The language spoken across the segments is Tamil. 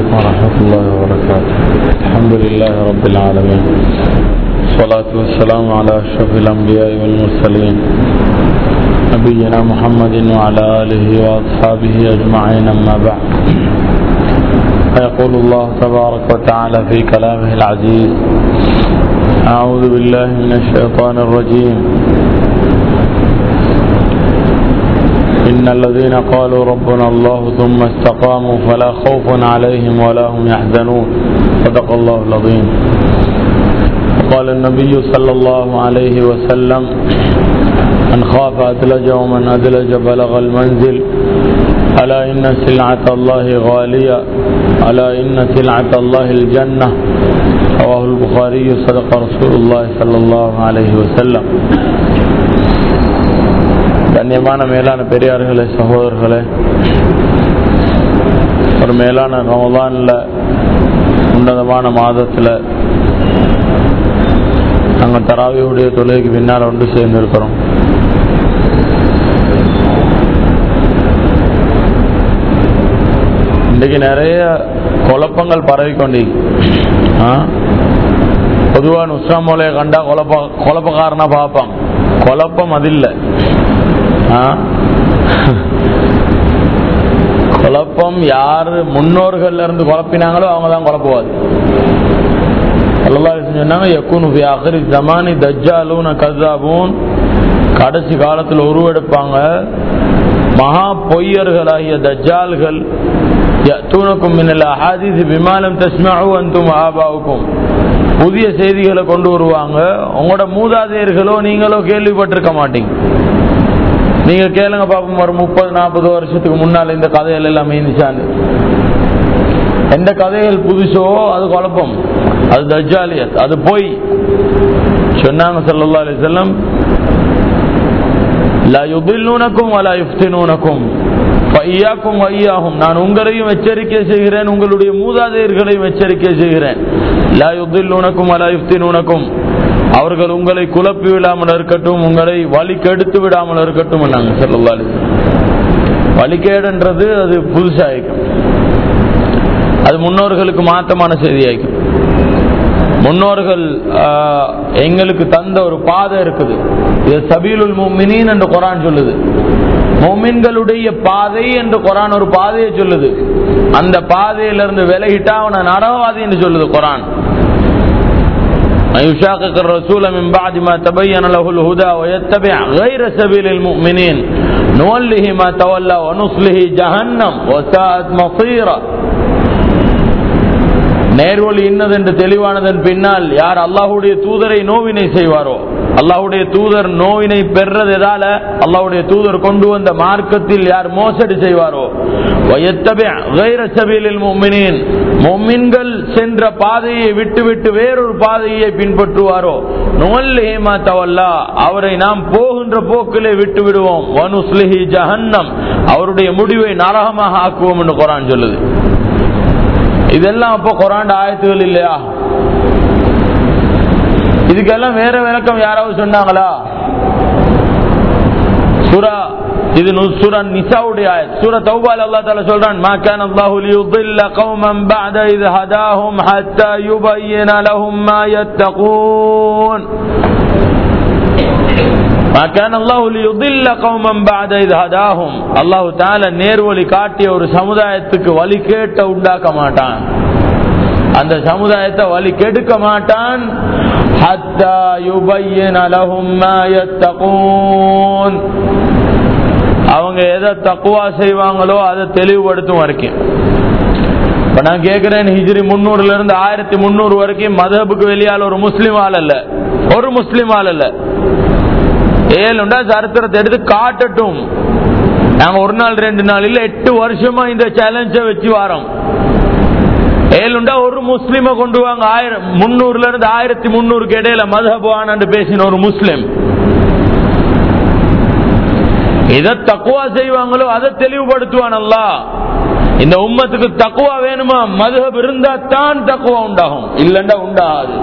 عليكم ورحمة الله وبركاته. الحمد لله رب العالمين، والصلاة والسلام على أشرف الأنبياء والمرسلين نبينا محمد وعلى آله وأصحابه أجمعين، أما بعد. فيقول الله تبارك وتعالى في كلامه العزيز: أعوذ بالله من الشيطان الرجيم. إن الذين قالوا ربنا الله ثم استقاموا فلا خوف عليهم ولا هم يحزنون. صدق الله العظيم. قال النبي صلى الله عليه وسلم: من خاف أدلج ومن أدلج بلغ المنزل. ألا إن سلعة الله غالية، ألا إن سلعة الله الجنة. رواه البخاري. صدق رسول الله صلى الله عليه وسلم. கண்ணியமான மேலான பெரியார்களே, சகோதரர்களே, ஒரு மேலான ரமதான்ல உன்னதமான மாதத்தில் நாங்கள் தராவியுடைய தொழுகைக்கு பின்னால் ஒன்று சேர்ந்திருக்கிறோம். இன்றைக்கு நிறைய குழப்பங்கள் பரவிக்கொண்டி, பொதுவாக நுஸ்ராம் மோலையை கண்டா குழப்பக்காரனா பார்ப்பாங்க. குழப்பம் அது இல்லை. குழப்பம் யாரு முன்னோர்கள் இருந்து குழப்பினாங்களோ அவங்க தான் குழப்புவாது. சொன்னாங்க, யக்கூனு ஃபி ஆகிரி ஸமானி தஜ்ஜாலூன கஸாபூன். கடைசி காலத்தில் உருவெடுப்பாங்க மகா பொய்யர்களாகிய தஜ்ஜால்கள். யஅதூனகும் மினல் அஹாதீஸ் பிமா லம் தஸ்மஉ அன்தும் ஆபாவுக்கும். புதிய செய்திகளை கொண்டு வருவாங்க, உங்களோட மூதாதையர்களோ நீங்களோ கேள்விப்பட்டிருக்க மாட்டீங்க. நீங்க கேளுங்க பாப்போம், ஒரு 30-40 வருஷத்துக்கு முன்னால இந்த கதைகள் எல்லாம் இருந்துச்சான்னு. எந்த கதைகள் புதுசோ அது குழப்பம், அது தஜ்ஜாலியத், அது போய் சொன்னாங்க ஸல்லல்லாஹு அலைஹி வஸல்லம்: லா யுதில்லூனகும் வலா யுஃப்தினூனகும் ஃபஇய்யாக்கும் வஇய்யாஹும். நான் உங்களையும் எச்சரிக்கை செய்கிறேன், உங்களுடைய மூதாதையர்களையும் எச்சரிக்கை செய்கிறேன். லா யுதில்லூனகும் வலா யுஃப்தினூனகும். அவர்கள் உங்களை குழப்பி விடாமல் இருக்கட்டும், உங்களை வழிகெடுத்து விடாமல் இருக்கட்டும். ஸல்லல்லாஹு அலைஹி வஸல்லம். வழிகேடுன்றது அது புதுசாயிக்கும், அது முன்னோர்களுக்கு மாற்றமான செய்தியாயிக்கும். முன்னோர்கள் எங்களுக்கு தந்த ஒரு பாதை இருக்குது, இது சபீலுல் முஃமினீன் என்று குர்ஆன் சொல்லுது. முஃமின்களுடைய பாதை என்று குர்ஆன் ஒரு பாதையை சொல்லுது. அந்த பாதையிலிருந்து விலகிட்டா அவனை நரகவாதி என்று சொல்லுது குர்ஆன். يشاقق الرسول من بعد ما تبين له الهدى ويتبع غير سبيل المؤمنين نوله ما تولى ونصله جهنم وساءت مصيرا. நேர்வழி இன்னது என்று தெளிவானதன் பின்னால் யார் அல்லாஹ்வுடைய தூதரை நோவினை செய்வாரோ, அல்லாஹ்வுடைய தூதர் நோவினை பெற்றது எதால, அல்லாஹ்வுடைய தூதர் கொண்டு வந்த மார்க்கத்தில் யார் மோசடி செய்வாரோ, வயத்தபி கைர சபீலில் முஃமினீன், முஃமின்கள் சென்ற பாதையை விட்டுவிட்டு வேறொரு பாதையை பின்பற்றுவாரோ, நுவல்லிஹி மா தவல்லா, அவரை நாம் போகின்ற போக்கிலே விட்டு விடுவோம், வனுஸ்லிஹி ஜஹன்னம், அவருடைய முடிவை நரகமாக ஆக்குவோம் என்று குர்ஆன் சொல்லுது. இதெல்லாம் அப்போ குர்ஆன் ஆயத்துகள் இல்லையா? இதுக்கெல்லாம் வேற விளக்கம் யாராவது சொன்னாங்களா? சூரா இது சூரா நிசாவுடைய ஆயத். சூரா தௌபால அல்லாஹ் தஆலா சொல்றான்: மா கான அல்லாஹு லியுதில்ல கௌமன் பஅத இத் ஹதாஹும் ஹத்தா யுபய்யின லஹும் மா யத்தகூன். மா கான அல்லாஹு லியுதில்ல கௌமன் பஅத இத் ஹதாஹும். அல்லாஹ் தஆலா நேர்வழி காட்டிய ஒரு சமுதாயத்துக்கு வழி கேட்ட உண்டாக்க மாட்டான், அந்த சமுதாயத்தை வழி கெடுக்க மாட்டான். ஹத்தா யுபய்யின லஹும் மா யத்தகூன். அவங்க எதை தக்வா செய்வாங்களோ அதை தெளிவுபடுத்தும் வரைக்கும். இப்ப நான் கேட்கிறேன், ஹிஜ்ரி 300 இருந்து 1300 வரைக்கும் மதஹபுக்கு வெளியால் ஒரு முஸ்லிம் ஆள் அல்ல, ஒரு முஸ்லிம் ஆள் அல்ல. ஏழுண்டா சரித்திரத்தை எடுத்து காட்டட்டும். நாங்க ஒரு நாள் 2 நாள் இல்ல, 8 வருஷமா இந்த சேலஞ்ச வச்சு வரோம். ஏழுண்டா ஒரு முஸ்லிம கொண்டு வாங்க. 300 இருந்து 1300 இடையில மதஹபான்னு பேசின ஒரு முஸ்லிம் எதை தக்வா செய்வாங்களோ அதை தெளிவுபடுத்துவான் அல்லாஹ். இந்த உம்மத்துக்கு தக்வா வேணுமா? மதுஹப் இருந்தா தான் தக்வா உண்டாகும், இல்லண்டா உண்டாகாது.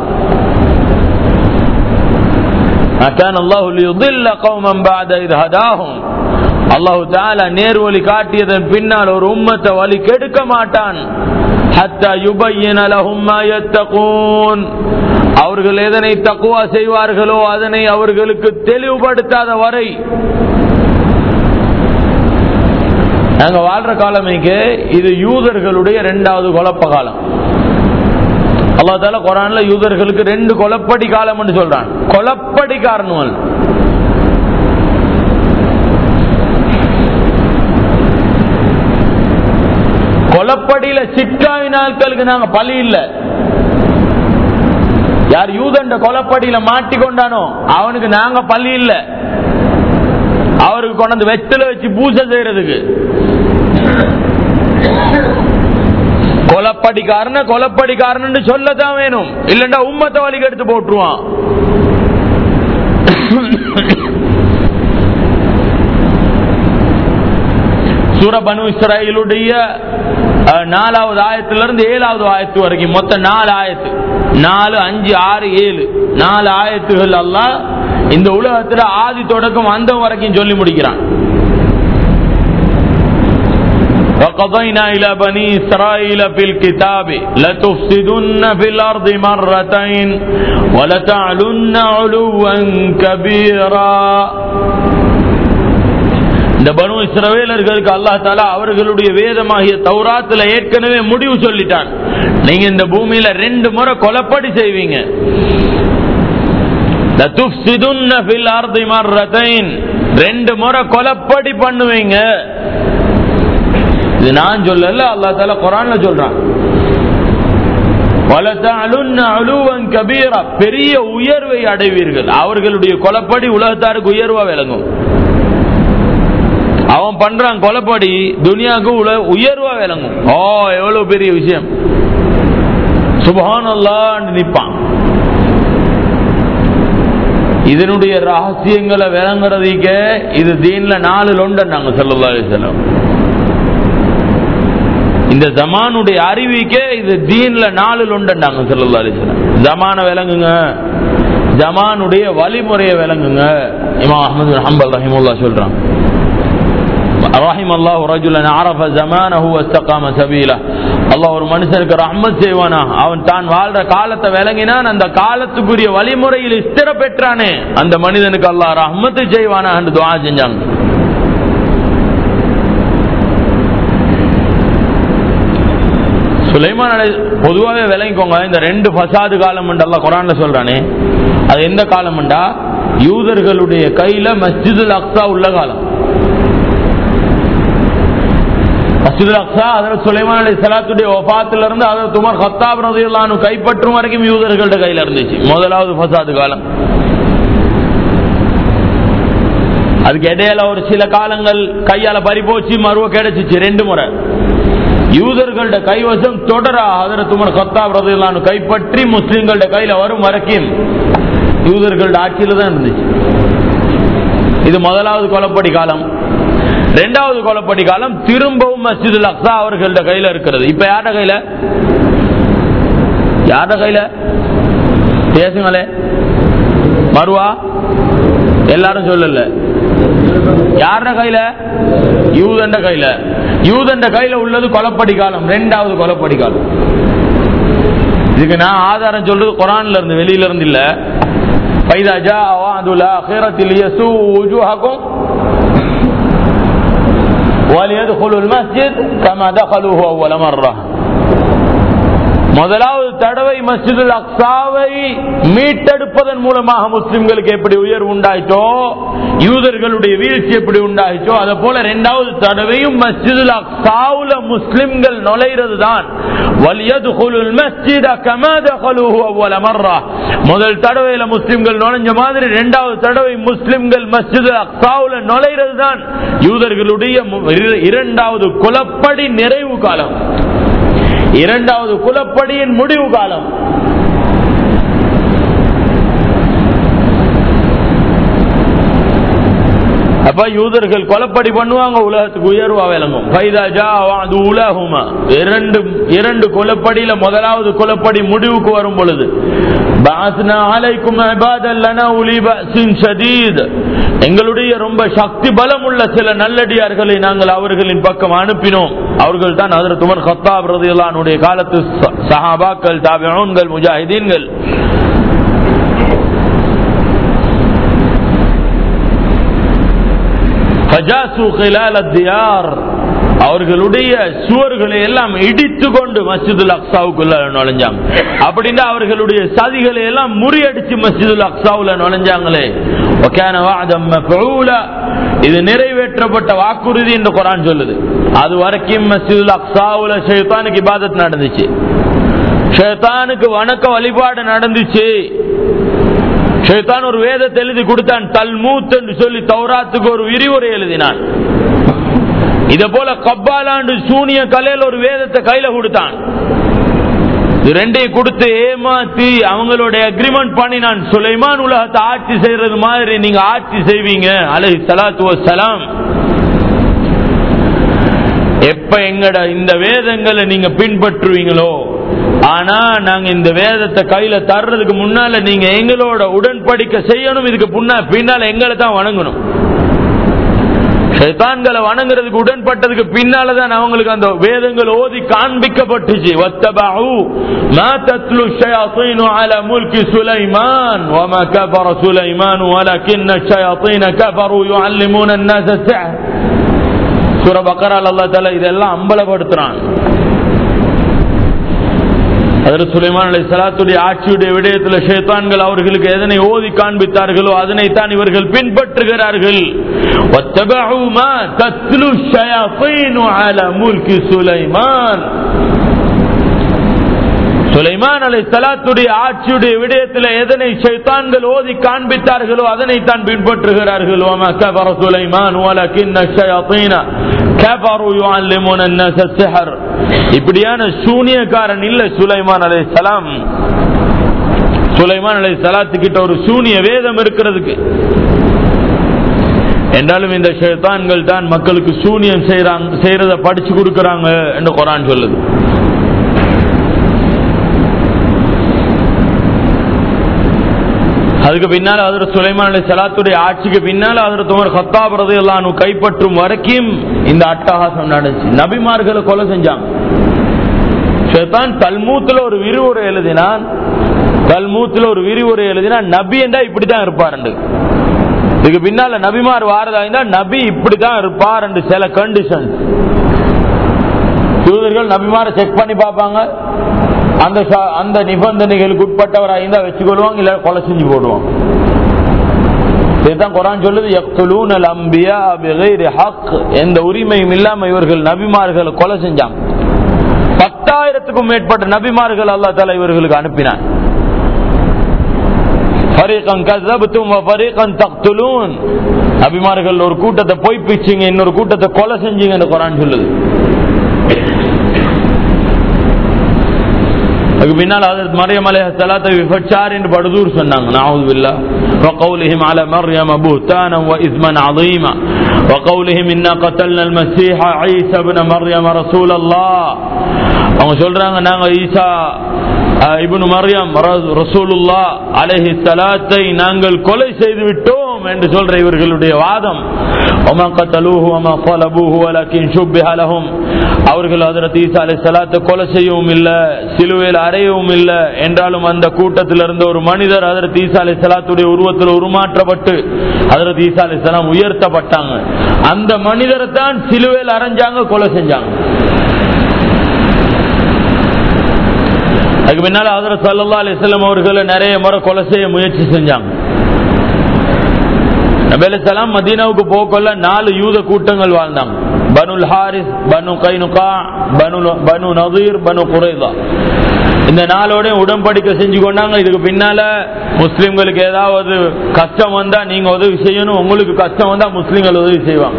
كان الله ليضل قوما بعد إذ هداهم அல்லாஹு தஆலா நேர்வழி காட்டியதன் பின்னால் ஒரு உம்மத்தை வழி கெடுக்க மாட்டான். ஹத்தா யுபய்யின லஹும் மா யத்தகூன், அவர்கள் எதனை தக்வா செய்வார்களோ அதனை அவர்களுக்கு தெளிவுபடுத்தாத வரை. நாங்க வாழ்ற காலமைக்கு இது யூதர்களுடைய 2வது குழப்ப காலம். அல்லாஹ் தஆலா குர்ஆன்ல யூதர்களுக்கு 2 குழப்படி காலம் என்று சொல்றான். குழப்படி காரணம் கொலப்படியில சிக்காவி நாட்களுக்கு நாங்க பலி இல்ல. யார் யூதண்ட கொலப்படியில மாட்டிக்கொண்டானோ அவனுக்கு நாங்க பலி இல்ல. அவருக்கு கொண்டு வெத்தல வச்சு பூஜை செய்யறதுக்கு கொலப்படிக்காரன் சொல்லதான் வேணும், இல்லண்டா உம்மத்தை வழிக்கு எடுத்து போட்டுருவான். சூர பனு இஸ்ராயீலுடைய 4வது ஆயத்திலிருந்து 7வது ஆயத்து வரைக்கும் மொத்தம் 4 ஆயத்து, 4, 5, 6, 7 4 ஆயத்துகள் அல்லாஹ் இந்த உலகத்துல ஆதி தொடக்கம் அந்த வரைக்கும் சொல்லி முடிக்கிறான். وَقَضَيْنَا إِلَى بَنِي إِسْرَائِيلَ فِي الْكِتَابِ لَتُفْسِدُنَّ فِي الْأَرْضِ مَرَّتَيْنِ وَلَتَعْلُنَّ عُلُوًّا كَبِيرًا. இந்த பனு இஸ்ரவேலர்களுக்கு அல்லாஹ் தஆலா அவர்களுடைய வேதமாகிய தௌராத்துல ஏற்கனவே முடிவு சொல்லிட்டான். நீங்க இந்த பூமியில 2 முறை கொலைப்படி செய்வீங்க. லதுஃப்ஸிதுன்ன ஃபில் அர்தி மர்ரத்தைன், 2 முறை கொலைப்படி பண்ணுவீங்க. இது நான் சொல்லல, அல்லாஹ் தஆலா குர்ஆன்ல சொல்றான். வலதஅலுன்ன உலுவன் கபீரா, பெரிய உயர்வை அடைவீர்கள். அவர்களுடைய கொலைப்படி உலகத்தாருக்கு உயர்வா விளங்கும். அவன் பண்றான் கொலைப்படி, துனியாவுக்கு உயர்வா விளங்கும். ஓ எவ்வளவு பெரிய விஷயம், சுப்ஹானல்லாஹ் நிப்பான். இதனுடைய ரகசியங்களை விளங்குறதுக்கு இது தீன்ல 4 லொண்டன் நாங்க ஸல்லல்லாஹு அலைஹி வஸல்லம். இந்த ஜமானுடைய அறிவிக்கே இது தீன்ல 4 லொண்டன் நாங்க ஸல்லல்லாஹு அலைஹி வஸல்லம். ஜமான விளங்குங்க, ஜமானுடைய வழிமுறையை விளங்குங்க. இமாம் அஹ்மத் பின் ஹம்பல் ரஹிமஹுல்லாஹ் சொல்றான், ரஹிமல்லாஹு ரஜுலன் அரஃப ஸமானஹு வஸ்தகாம சபீலா. அல்லாஹ் ஒரு மனுஷனுக்கு ரஹ்மத் செய்வானா, அவன் தான் வாழ்ற காலத்தை விளங்கினான், அந்த காலத்துக்குரிய வழிமுறையில் ஸ்திர பெற்றானே, அந்த மனிதனுக்கு அல்லாஹ் ரஹ்மத் செய்வானா என்று துஆ செஞ்சாங்க. சுலைமான் பொதுவாகவே விளங்கிக்கோங்க, இந்த 2 ஃபசாது காலம் அல்லாஹ் குர்ஆன்ல சொல்றானே, அது எந்த காலம்டா, யூதர்களுடைய கையில மஸ்ஜிதுல் அக்ஸா உள்ள காலம். மஸ்ஜிதுல் அக்ஸா ஹஜ்ரத் சுலைமான் அலைஹிஸ்ஸலாத்துடைய வஃபாத்துல இருந்து ஹஜ்ரத் உமர் கத்தாப் ரலியல்லாஹு அன்ஹு கைப்பற்றும் வரைக்கும் யூதர்களோட கையில இருந்துச்சு. முதலாவது ஃபசாது காலம். அதுக்கு இடையில ஒரு சில காலங்கள் கையால பறி போச்சு, மறுவ கிடைச்சிச்சு. 2 முறை யூதர்களோட கைவசம் தொடரா ஹஜ்ரத் உமர் கத்தாப் ரலியல்லாஹு அன்ஹு கைப்பற்றி முஸ்லிம்களோட கையில வரும் வரைக்கும் யூதர்களோட ஆட்சியில தான் இருந்துச்சு. இது முதலாவது கொலைப்படி காலம். 2வது கொலைப்படி காலம் திரும்பவும் மஸ்ஜிதுல் அக்ஸா அவர்களோட கையில இருக்கிறது. இப்ப யார கையில, யார கையில பேசுங்களே, மறுவா எல்லாரும் சொல்லல, யார கையில, யூதண்ட கையில. யூதண்ட கையில உள்ளது கொலைப்படி காலம், 2வது கொலைப்படி காலம். இதுக்கு நான் ஆதாரம் சொல்றது குர்ஆன்ல இருந்து, வெளியில இருந்து இல்ல. فَإِذَا جَاءَ وَعْدُ الْآخِرَةِ لِيَسُوءُوا وُجُوهَكُمْ وَلِيَدْخُلُوا الْمَسْجِدَ كَمَا دَخَلُوهُ أَوَّلَ مَرَّةٍ. முதலாவது தடவை மஸ்ஜிதுல் அக்ஸாவை மீட்டெடுப்பதன் மூலமாக முஸ்லிம்களுக்கு எப்படி உயர்வு உண்டாயிட்டோ, யூதர்களுடைய வீழ்ச்சி எப்படி உண்டாயிட்டோ, அதே போல 2வது தடவையும் மஸ்ஜிதுல் அக்ஸாவுல முஸ்லிம்கள் நுழைறது தான். வலியதுகுலுல் மஸ்ஜித கமா தகலுஹு அவ்வல மர்ரா. முதல் தடவையில முஸ்லிம்கள் நுழைஞ்ச மாதிரி 2வது தடவை முஸ்லிம்கள் மஸ்ஜிதுல் அக்ஸாவுல நுழைறது தான் யூதர்களுடைய 2வது குலப்படி நிறைவு காலம், 2வது குலப்படியின் முடிவு காலம். அப்ப யூதர்கள் கொலைப்படி பண்ணுவாங்க, உலகத்துக்கு உயர்வா விளங்கும். இரண்டு கொலைப்படியில முதலாவது கொலைப்படி முடிவுக்கு வரும் பொழுது எங்களுடைய ரொம்ப சக்தி பலம் உள்ள சில நல்லடியார்களை நாங்கள் அவர்களின் பக்கம் அனுப்பினோம். அவர்கள் தான் ஹஜ்ரத் உமர் கத்தாப் ரலியல்லாஹு அன்ஹுடைய காலத்து சஹாபாக்கள், தாபிஊன்கள், முஜாஹிதீன்கள். அவர்களுடைய சுவர்களை எல்லாம் இடித்து கொண்டு மஸ்ஜிதுல் அக்ஸாவுக்குள்ள நுழைஞ்சாங்க. அப்படின்னா அவர்களுடைய சதிகளை எல்லாம் முறியடிச்சு மஸ்ஜிதுல் அக்ஸாவுல நுழைஞ்சாங்களே. இது நிறைவேற்றப்பட்ட வாக்குறுதி என்று குர்ஆன் சொல்லுது. அது வரைக்கும் மஸ்ஜிதுல் அக்ஸாவுல ஷைத்தானுக்கு இபாதத் நடந்துச்சு, ஷைத்தானுக்கு வணக்க வழிபாடு நடந்துச்சு. ஷைத்தான் ஒரு வேதத்தை எழுதி கொடுத்தான், தல்மூத் என்று சொல்லி தௌராத்துக்கு ஒரு விரிவுரை எழுதினான். இத போல கப்பாலாண்டு சூனிய கலையில் ஒரு வேதத்தை கையில கொடுத்தான். ரெண்டையும் கொடுத்து ஏமாத்தி அவங்களோட அக்ரிமெண்ட் பண்ணினான். சுலைமான் உலகத்தை ஆட்சி செய்யறது மாதிரி நீங்க ஆட்சி செய்வீங்க அலைஹிஸ்ஸலாத்து வஸ்ஸலாம். எப்ப எங்கட இந்த வேதங்களை நீங்க பின்பற்றுவீங்களோ, ஆனா நாங்க இந்த வேதத்தை கையில தர்றதுக்கு முன்னால நீங்க எங்களோட உடன்படிக்கை செய்யணும். இதுக்கு பின்னால எங்களை தான் வணங்கணும். ஷைத்தான்களை வணங்குறதுக்கு உடன்பட்டதுக்கு பின்னாலதான் அவங்களுக்கு அந்த வேதங்கள் ஓதி காண்பிக்கப்பட்டுச்சு. வத்தபஉ மா தத்லு ஷயாத்தீனு அலா முல்கி சுலைமான் வமா கஃபர சுலைமான் வலக்கின்ன ஷயாத்தீன கஃபரு யுஅல்லிமூன அன்-நாஸ ஸிஹ்ர். சூரா பக்கரால அல்லாஹ் தஆலா இதெல்லாம் அம்பலப்படுத்துறான். ஹஜ்ரத் சுலைமான் அலைஹிஸ்ஸலாத்துடைய ஆட்சியுடைய விடயத்தில் ஷைத்தான்கள் அவர்களுக்கு எதனை ஓதி காண்பித்தார்களோ அதனைத்தான் இவர்கள் பின்பற்றுகிறார்கள். வத்தபஉ மா தத்லு ஷயாத்தீனு அலா முல்கி சுலைமான். சுலைமான் அலைஹிஸ்ஸலாத்துடைய ஆட்சியுடைய விடயத்தில் எதனை ஷைத்தான்கள் ஓதி காண்பித்தார்களோ அதனைத்தான் பின்பற்றுகிறார்கள். வமா கஃபர சுலைமான் வலக்கின்ன ஷயாத்தீன கஃபரு யுஅல்லிமூன அன்-நாஸ ஸிஹ்ர். இப்படியான சூனியக்காரன் இல்ல சுலைமான் அலைஹிஸ்ஸலாம். சுலைமான் அலைஹிஸ்ஸலாத்து கிட்ட ஒரு சூனிய வேதம் இருக்கிறதுக்கு என்றாலும் இந்த ஷைத்தான்கள் தான் மக்களுக்கு சூனியம் செய்யறத படிச்சு கொடுக்கறாங்க என்று குர்ஆன் சொல்லுது. அதுக்கு பின்னால ஹஜ்ரத் சுலைமான் அலைஹிஸ்ஸலாத்துடைய ஆட்சிக்கு பின்னால ஹஜ்ரத் உமர் கத்தாப் ரலியல்லாஹு அன்ஹு கைப்பற்றும் வரைக்கும் இந்த அட்டகாசம் நடந்துச்சு. நபிமார்களை கொலை செஞ்சாங்க. ஷைத்தான் தல்மூத்ல ஒரு விரிவுரை எழுதினான். நபி என்றா இப்படிதான் இருப்பார். இதுக்கு பின்னால நபிமார் வாரதா இருந்தா நபி இப்படிதான் இருப்பார் என்று சில கண்டிஷன். யூதர்கள் நபிமாரை செக் பண்ணி பார்ப்பாங்க. அந்த நிபந்தனைகளுக்கு உட்பட்டவராக இருந்தா வச்சுக்கொள்வாங்க, இல்ல கொலை செஞ்சு போடுவாங்க. இதுதான் குர்ஆன் சொல்லுது, யக்துலூனல் அன்பியா பிகைரி ஹக். எந்த உரிமையும் இல்லாம இவர்கள் நபிமார்களை கொலை செஞ்சாங்க. 10,000க்கும் மேற்பட்ட நபிமார்கள் அல்லாஹ் தஆலா இவர்களுக்கு அனுப்பினான். ஃபரீகன் கஸப்தும் வ ஃபரீகன் தக்துலூன். நபிமார்கள் ஒரு கூட்டத்தை பொய்ப்பிச்சீங்க, இன்னொரு கூட்டத்தை கொலை செஞ்சீங்க என்று குர்ஆன் சொல்லுது. அதுக்கு பின்னால் ஹஜ்ரத் மரியம் அலைஹிஸ்ஸலாத்தை விபச்சார் என்று படுதூர் சொன்னாங்க. நஅஊது பில்லாஹ். وقولهم على مريم بهتانا واثما عظيما وقولهم انا قتلنا المسيح عيسى ابن مريم رسول الله. அவங்க சொல்றாங்க நாங்க ஈசா இப்னு மர்யம் ரசூலுல்லாஹ் அலைஹிஸ்ஸலாத்தை நாங்கள் கொலை செய்து விட்டோம் என்று சொல்ற இவர்களுடைய வாதம். وما قتلوه وما صلبوه ولكن شبه لهم. அவர்கள் ஹஜ்ரத் ஈசா அலைஹிஸ்ஸலாத்தை கொலை செய்யவும் இல்ல, சிலுவையில் அறையவும் இல்ல. என்றாலும் அந்த கூட்டத்தில் இருந்த ஒரு மனிதர் ஹஜ்ரத் ஈசா அலைஹிஸ்ஸலாத்துடைய உருவத்தில் உருமாற்றப்பட்டு ஹஜ்ரத் ஈசா அலைஹிஸ்ஸலாம் உயர்த்தப்பட்டாங்க. அந்த மனிதரை தான் சிலுவையில் அறைஞ்சாங்க, கொலை செஞ்சாங்க. அதுக்கு பின்னால ஹஜ்ரத் ஸல்லல்லாஹு அலைஹி வஸல்லம் அவர்களை நிறைய முறை கொலை செய்ய முயற்சி செஞ்சாங்க. நபி அலைஹிஸ்ஸலாம் மதீனாவுக்கு போகல 4 யூத கூட்டங்கள் வாழ்ந்தாங்க. பனுல் ஹாரிஸ், பனு கைனுகா, பனு நதீர், பனு குரைதா. இந்த 4ஓட உடன்படிக்கை செஞ்சு கொண்டாங்க. இதுக்கு பின்னால முஸ்லிம்களுக்கு ஏதாவது கஷ்டம் வந்தா நீங்க உதவி செய்யணும், உங்களுக்கு கஷ்டம் வந்தா முஸ்லிம்கள் உதவி செய்வாங்க.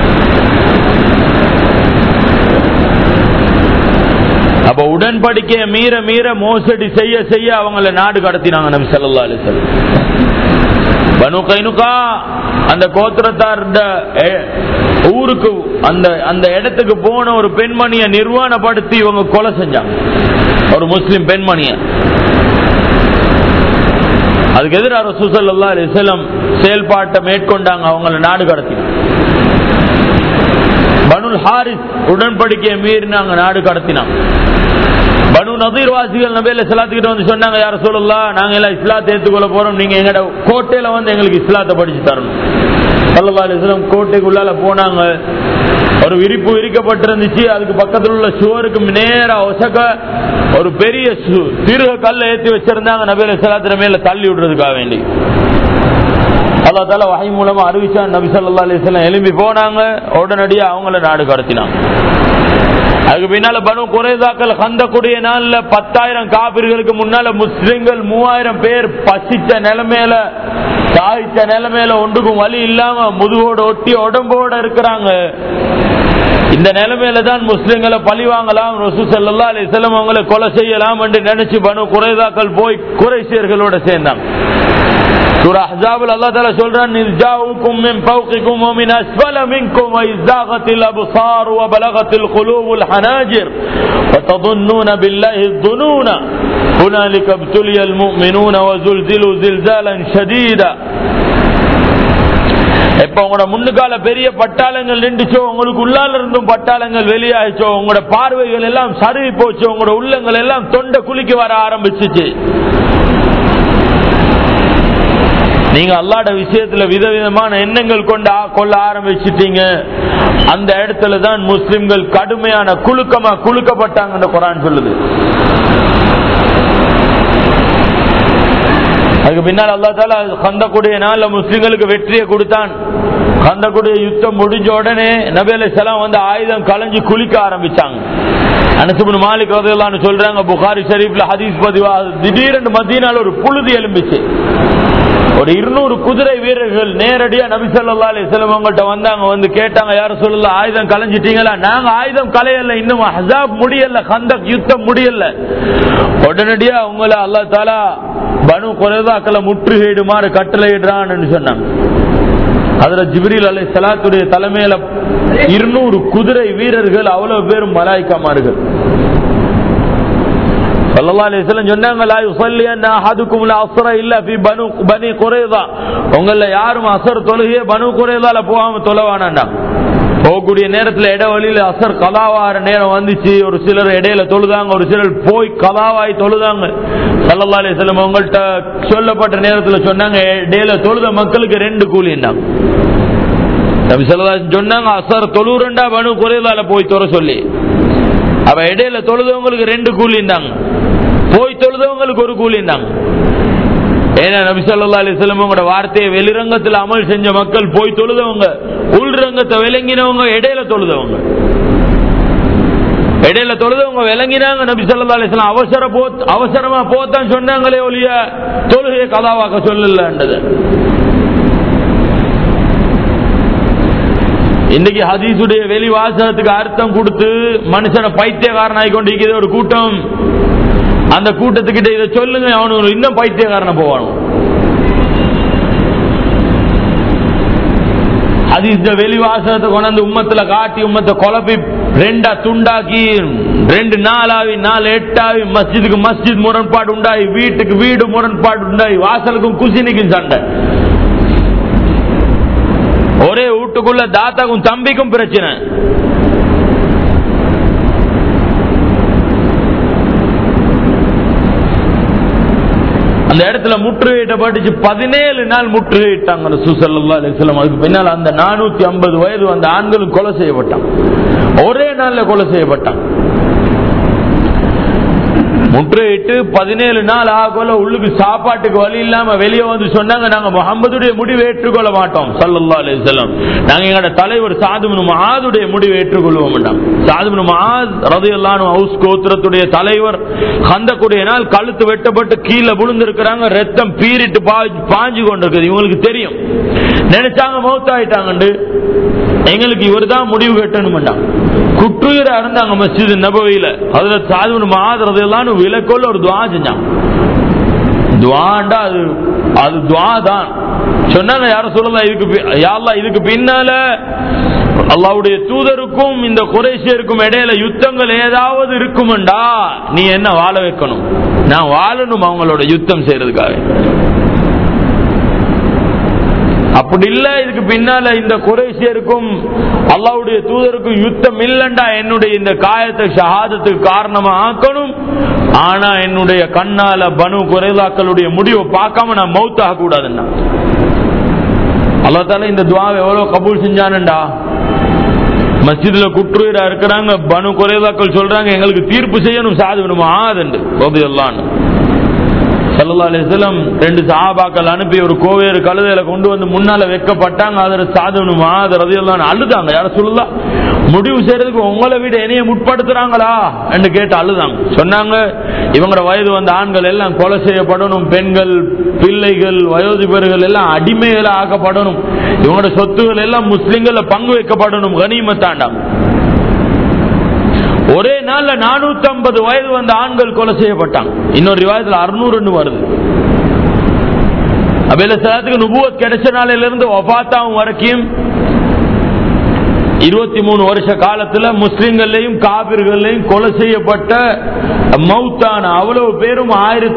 அப்ப உடன்படிக்கையை மீற மீற மோசடி செய்ய செய்ய அவங்களை நாடு கடத்தினாங்க நபி ஸல்லல்லாஹு அலைஹி வஸல்லம். பனு கைனுகா அந்த கோத்திரத்தார் ஊருக்கு அந்த இடத்துக்கு போன ஒரு பெண்மணியை நிர்வாணப்படுத்தி இவங்க கொலை செஞ்சாங்க, ஒரு முஸ்லிம் பெண்மணியை. அதுக்கு எதிராக ரசூல் ஸல்லல்லாஹு அலைஹி வஸல்லம் செயல்பாட்டை மேற்கொண்டாங்க, அவங்கள நாடு கடத்தி. பனுல் ஹாரிஸ் உடன்படிக்கையை மீறினாங்க, நாடு கடத்தினாங்க. பனு நதீர் வாசிகள் நபி ஸல்லல்லாஹு கிட்ட வந்து சொன்னாங்க, யா ரசூலுல்லாஹ் நாங்க எல்லாம் இஸ்லாத்தை ஏற்றுக்கொள்ள போறோம், நீங்க எங்கட கோட்டையில வந்து எங்களுக்கு இஸ்லாத்தை படிச்சு தரணும். ஸல்லல்லாஹு அலைஹி வஸல்லம் கோட்டைக்குள்ளால போனாங்க. ஒரு விரிப்பு விரிக்கப்பட்டிருந்துச்சு, அதுக்கு பக்கத்தில் உள்ள சுவருக்கு நேரா ஒசக்க ஒரு பெரிய திருக கல்ல ஏற்றி வச்சிருந்தாங்க, நபி ஸல்லல்லாஹு மேல தள்ளி விடுறதுக்காக வேண்டி. அல்லாஹ் தஆலா வஹி மூலமா அறிவிச்சான். நபி ஸல்லல்லாஹு அலைஹி வஸல்லம் எழும்பி போனாங்க, உடனடியா அவங்கள நாடு கடத்தினாங்க. அதுக்கு பின்னால பனு குறைதாக்கள் கந்தக்கூடிய நாள்ல 10,000 காபிர்களுக்கு முன்னால முஸ்லிம்கள் 3000 பேர் பசிச்ச நிலைமையில தாய்ச்ச நிலைமையில ஒன்றுக்கும் வழி இல்லாம முதுகோட ஒட்டி உடம்போட இருக்கிறாங்க. இந்த நிலைமையில தான் முஸ்லிம்களை பழி வாங்கலாம், ரசூல் ஸல்லல்லாஹு அலைஹி வஸல்லம் அவங்களை கொலை செய்யலாம் என்று நினைச்சு பனு குறைதாக்கள் போய் குறைஷியர்களோட சேர்ந்தாங்க. சூரா அஹ்ஸாப்ல அல்லாஹ் தஆலா சொல்றான், நிஜாஉக்கும் மின் ஃபௌகிக்கும் வ மின் அஸ்ஃபல மின்கும் வ இஸாகத்தில் அப்சார் வ பலகத்தில் குலூபுல் ஹனாஜிர் வ தظنون بالله الظنون هنالك ابتلي المؤمنون وزلزلوا زلزالا شديدا. எப்ப உங்களோட முன்னுக்கால பெரிய பட்டாளங்கள் நின்றுச்சோ, உங்களுக்கு உள்ளால இருந்தும் பட்டாளங்கள் வெளியாயிச்சோ, உங்களோட பார்வைகள் எல்லாம் சருவி போச்சோ, உங்களோட உள்ளங்கள் எல்லாம் தொண்டை குலுக்கி வர ஆரம்பிச்சுச்சு. நீங்க அல்லாஹ்ட விஷயத்துல விதவிதமான எண்ணங்கள் கொள்ள ஆரம்பிச்சிட்டீங்க. அந்த இடத்துல தான் முஸ்லிம்கள் கடுமையான குலுக்கப்பட்டாங்க குர்ஆன் சொல்லுது. அதுக்கு பின்னால் அல்லாஹ் தஆலா கந்தக்குடைய நாள்ல முஸ்லிம்களுக்கு வெற்றியை கொடுத்தான். கந்தக்குடைய யுத்தம் முடிஞ்ச உடனே நபி அலைஹிஸ்ஸலாம் வந்து ஆயுதம் களைஞ்சு குளிக்க ஆரம்பிச்சாங்க. அனஸ் இப்னு மாலிக் ரலியல்லாஹு அன்ஹு சொல்றாங்க, புகாரி ஷரீஃப்ல ஹதீஸ் பதிவா, திடீரென்று மதீனால ஒரு புழுதி எழும்பிச்சு. ஒரு 200 குதிரை வீரர்கள் நேரடியா நபி ஸல்லல்லாஹு அலைஹி வஸல்லம் அவங்கள்ட்ட வந்தாங்க. வந்து கேட்டாங்க, யா ரசூலுல்லாஹ் ஆயுதம் களைஞ்சிட்டீங்களா? நாங்க ஆயுதம் களையல, இன்னும் அஹ்ஸாப் முடியல, கந்தக் யுத்தம் முடியல. உடனடியா உங்களை அல்லாஹ் தஆலா பனு குறைதாக்களை முற்றுகையிடுமாறு கட்டளையிடுறான்னு சொன்னாங்க. ஹஜ்ரத் ஜிப்ரீல் அலைஹிஸ்ஸலாத்துடைய தலைமையில 200 குதிரை வீரர்கள், அவ்வளவு பேரும் மலாயிக்காமார்கள். ஸல்லல்லாஹு அலைஹி வஸல்லம் சொன்னாங்க, லா யுஸல்லியன்ன அஹதுக்கும் அல்-அஸ்ர இல்லா ஃபீ பனி குறைதா. உங்கள யாரும் அஸ்ர் தொழுகையை பனு குறைதால போகாம தொழவானாண்டா. போகக்கூடிய நேரத்தில் இடைவெளியில் அஸ்ர் கலாவார நேரம் வந்துச்சு. ஒரு சிலர் இடையில தொழுதாங்க, ஒரு சிலர் போய் கலாவாய் தொழுதாங்க. ஸல்லல்லாஹு அலைஹி வஸல்லம் அவங்கள்ட்ட சொல்லப்பட்ட நேரத்தில் சொன்னாங்க, இடையில தொழுத மக்களுக்கு 2 கூலின்னாங்க. நபி ஸல்லல்லாஹு அலைஹி வஸல்லம் சொன்னாங்க, அஸ்ர் தொழுறண்டா பனு குறைதால போய் தொழ சொல்லி. அவ இடையில தொழுதவங்களுக்கு 2 கூலின்னாங்க, போய் தொழுதவங்களுக்கு 1 கூலின்னாங்க. ஏன்னா நபி ஸல்லல்லாஹு அலைஹி வஸல்லம் உங்களோட வார்த்தையை வெளிரங்கத்தில் அமல் செஞ்ச மக்கள் போய் தொழுதவங்க, உள்ரங்கத்தை விளங்கினவங்க இடையில தொழுதவங்க. இடையில தொழுதவங்க விளங்கினாங்க. நபி ஸல்லல்லாஹு அலைஹி வஸல்லம் அவசரமா போத்தான் சொன்னாங்களே ஒழிய தொழுகையை கதாவாக்க சொல்லலன்றது. இன்னைக்கு ஹதீஸுடைய வெளிவாசகத்துக்கு அர்த்தம் கொடுத்து மனுஷனை பைத்தியக்காரனாகி கொண்டிருக்கிற ஒரு கூட்டம். அந்த கூட்டத்துக்கிட்ட இதை சொல்லுங்க, அவனுக்கு இன்னும் பைத்தியக்காரனை போவானு. ஹதீஸ் வெளிவாசகத்தை கொண்டாந்து உம்மத்துல காட்டி உம்மத்தை குழப்பி 2 துண்டாக்கி 2 நாளாவி 4 8ஆவி மஸ்ஜிதுக்கு மஸ்ஜித் முரண்பாடு உண்டாயி, வீட்டுக்கு வீடு முரண்பாடு உண்டாயி, வாசலுக்கும் குசினிக்கும் சண்டை, ஒரே வீட்டுக்குள்ள தாத்தாக்கும் தம்பிக்கும் பிரச்சனை. அந்த இடத்துல முற்றுகையிட்டப்பட்டுச்சு. 17 நாள் முற்றுகையிட்டாங்க ரசூல் ஸல்லல்லாஹு அலைஹி வஸல்லம். அதுக்கு பின்னால் அந்த 450 வயது அந்த ஆண்களும் கொலை செய்யப்பட்டாங்க, ஒரே நாள்ல கொலை செய்யப்பட்டாங்க. முற்றுகையிட்டு 17 நாள் ஆகல, உள்ளுக்கு சாப்பாட்டுக்கு வழி இல்லாம வெளியே வந்து சொன்னாங்க, நாங்க முஹம்மதுடைய முடிவை ஏற்றுக்கொள்ள மாட்டோம் ஸல்லல்லாஹு அலைஹி வஸல்லம். நாங்க எங்களோட தலைவர் சஅத் இப்னு முஆதுடைய முடிவை ஏற்றுக்கொள்வோம். சஅத் இப்னு முஆத் ரலியல்லாஹு அன்ஹு அவுஸ் கோத்திரத்துடைய தலைவர். கந்தக்குடைய நாள் கழுத்து வெட்டப்பட்டு கீழே விழுந்திருக்கிறாங்க, ரத்தம் பீறிட்டு பாஞ்சு கொண்டிருக்குது. இவங்களுக்கு தெரியும், நினைச்சாங்க மௌத்தாயிட்டாங்க, எங்களுக்கு இவர் தான் முடிவு கட்டணும். குற்றுயிரா இருந்தாங்க மஸ்ஜித் நபவியில. ஹஜ்ரத் சஅத் இப்னு முஆத் ரலியல்லாஹு அன்ஹு விலக்கோல ஒரு துஆ செஞ்சாங்க. துஆண்டா அது துஆ தான். சொன்னாங்க யா ரசூலுல்லாஹ், யா அல்லாஹ் இதுக்கு பின்னால அல்லாஹ்வுடைய தூதருக்கும் இந்த குறைஷியருக்கும் இடையில யுத்தங்கள் ஏதாவது இருக்குமெண்டா நீ என்ன வாழ வைக்கணும், நான் வாழணும் அவங்களோட யுத்தம் செய்யறதுக்காக. அப்படி இல்ல இதுக்கு பின்னால இந்த குறைஷியருக்கும் அல்லாஹ்வுடைய தூதருக்கும் யுத்தம் இல்லண்டா என்னுடைய இந்த காயத்தை ஷஹாதத்துக்கு காரணமா ஆக்கணும். ஆனா என்னுடைய கண்ணால பனு குறைலாக்களுடைய முடிவை பார்க்காம நான் மௌத்தாக கூடாதுன்னா அல்லாஹ் தஆலா இந்த துஆவை எவ்வளவு கபூல் செஞ்சானுண்டா. மஸ்ஜிதுல குற்றுயிரா இருக்கிறாங்க, பனு குறைலாக்கள் சொல்றாங்க எங்களுக்கு தீர்ப்பு செய்யணும் சாது இப்னு முஆத் ரலியல்லாஹு அன்ஹு. ஸல்லல்லாஹு அலைஹி வஸல்லம் 2 சஹாபாக்கள் அனுப்பி ஒரு கோவேறு கழுதையில கொண்டு வந்து முன்னால வைக்கப்பட்டாங்க. அதுல சாது இப்னு முஆத் ரலியல்லாஹு அன்ஹு அழுதாங்க, யா ரசூலுல்லாஹ் முடிவு செய்யறதுக்கு உங்களை விட என்னைய முற்படுத்துறாங்களா என்று கேட்டு அழுதாங்க. சொன்னாங்க இவங்களோட வயது வந்த ஆண்கள் எல்லாம் கொலை செய்யப்படணும், பெண்கள் பிள்ளைகள் வயோதிபர்கள் எல்லாம் அடிமைகளை ஆக்கப்படணும், இவங்களோட சொத்துகள் எல்லாம் முஸ்லிம்கள பங்கு வைக்கப்படணும், கனிமத்தாண்டாம். ஒரே நாள்ல 450 வயது வந்த ஆண்கள் கொலை செய்யப்பட்டாங்க. இன்னொரு ரிவாயத்துல 600 வருது. அபேலசலாத்துக்கு நுபுவத் கிடைச்ச நாளில இருந்து வஃபாத்தாவும் வரைக்கும் 23 வருஷ காலத்துல முஸ்லிம்களையும் காபிர்களையும் கொலை செய்யப்பட்ட மௌத்தான அவ்வளவு பேரும்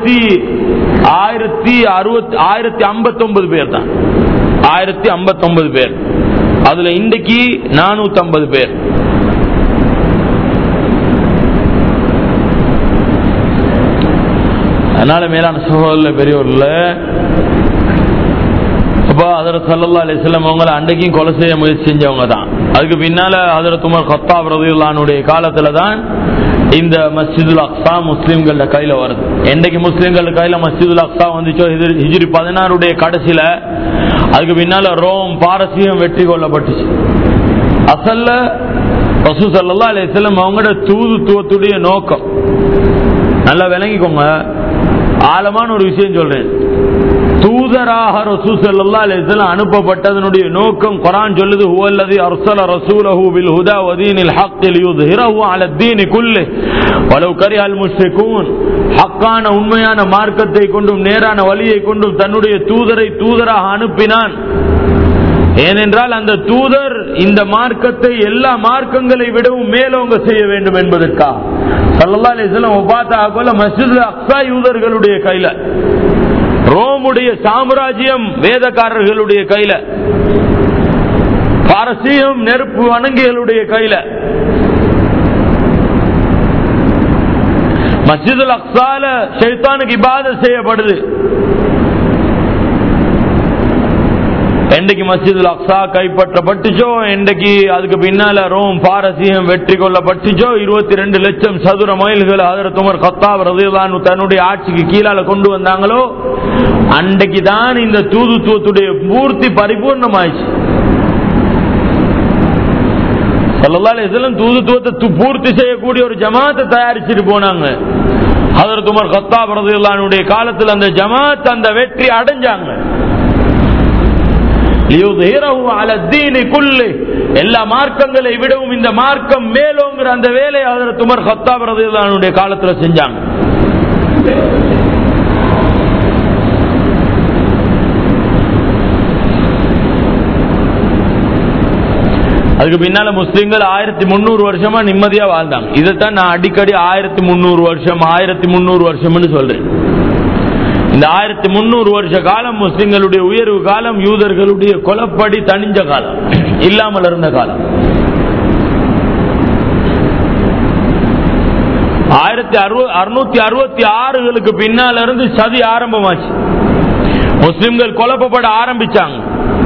1059 பேர் தான். 1059 பேர். அதுல இன்றைக்கு 450 பேர். அதனால மேலான சகோதரர்களே பெரியவர்கள, அப்போ ஹஜ்ரத் ஸல்லல்லாஹு அலைஹி வஸல்லம் அவங்கள அன்றைக்கும் கொலை செய்ய முயற்சி செஞ்சவங்க தான். அதுக்கு பின்னால ஹஜ்ரத் உமர் கத்தாப் ரலியல்லாஹு அன்ஹுடைய காலத்துல தான் இந்த மஸ்ஜிதுல் அக்ஸா முஸ்லிம்களோட கையில வருது. என்னைக்கு முஸ்லிம்களோட கையில மஸ்ஜிதுல் அக்ஸா வந்துச்சோ ஹிஜ்ரி 16 கடைசியில, அதுக்கு பின்னால ரோம் பாரசீகம் வெற்றி கொள்ளப்பட்டுச்சு. அசல்ல ரசூல் ஸல்லல்லாஹு அலைஹி வஸல்லம் அவங்களோட தூதுத்துவத்துடைய நோக்கம் நல்லா விளங்கிக்கோங்க. ஆழமான ஒரு விஷயம் சொல்றேன். தூதராக ரசூல் ஸல்லல்லாஹு அலைஹி வஸல்லம் அனுப்பப்பட்டதனுடைய நோக்கம் குர்ஆன் சொல்லுது, ஹுவல்லதி அர்ஸல ரசூலஹு பில் ஹுதா வ தீனில் ஹக் லியுத்ஹிரஹு அலா தீனி குல்லி வலவ் கரிஹல் முஷ்ரிகூன். ஹக்கான உண்மையான மார்க்கத்தை கொண்டும் நேரான வழியை கொண்டும் தன்னுடைய தூதரை தூதராக அனுப்பினான். ஏனென்றால் அந்த தூதர் இந்த மார்க்கத்தை எல்லா மார்க்கங்களை விடவும் மேலோங்க செய்ய வேண்டும் என்பதற்காக. ஸல்லல்லாஹு அலைஹி வஸல்லம் வஃபாத்தாகல மஸ்ஜிதுல் அக்ஸா யூதர்களுடைய கையில, ரோமுடைய சாம்ராஜ்யம் வேதக்காரர்களுடைய கையில, பாரசீகம் நெருப்பு வணங்கிகளுடைய கையில. மஸ்ஜிதுல் அக்ஸால ஷைத்தானுக்கு இபாதத் செய்யப்படுது. என்றைக்கு மஸ்ஜிதுல் அக்ஸா கைப்பற்றப்பட்டுச்சோ, என்றைக்கு அதுக்கு பின்னால ரோம் பாரசீகம் வெற்றி கொள்ளப்பட்டுச்சோ, 22 லட்சம் சதுர மைல்கள் ஹஜ்ரத் உமர் கத்தாப் ரலியல்லாஹு அன்ஹு தன்னுடைய ஆட்சிக்கு கீழால கொண்டு வந்தாங்களோ, அன்றைக்கு தான் இந்த தூதுத்துவத்துடைய பூர்த்தி பரிபூர்ணமாயிடுச்சு. ஸல்லல்லாஹு அலைஹி வஸல்லம் தூதுத்துவத்தை பூர்த்தி செய்யக்கூடிய ஒரு ஜமாத்தை தயாரிச்சுட்டு போனாங்க. ஹஜ்ரத் உமர் கத்தாப் ரலியல்லாஹு அன்ஹுடைய காலத்தில் அந்த ஜமாத் அந்த வெற்றி அடைஞ்சாங்க. எல்லா மார்க்கங்களை விடவும் இந்த மார்க்கம் மேலோங்கிற அந்த வேலையை ஹஜ்ரத் உமர் கத்தாப் ரலியல்லாஹு அன்ஹுடைய காலத்துல செஞ்சாங்க. அதுக்கு பின்னால முஸ்லிம்கள் 1300 வருஷமா நிம்மதியா வாழ்ந்தாங்க. இதைத்தான் நான் அடிக்கடி 1300 வருஷம் சொல்றேன். இந்த 1300 வருஷ காலம் முஸ்லிம்களுடைய உயர்வு காலம், யூதர்களுடைய கொலைப்படி தணிஞ்ச காலம், இல்லாமல் இருந்த காலம். 1666 பின்னால இருந்து சதி ஆரம்பமாச்சு. முஸ்லிம்கள் கொலைப்பட ஆரம்பிச்சாங்க.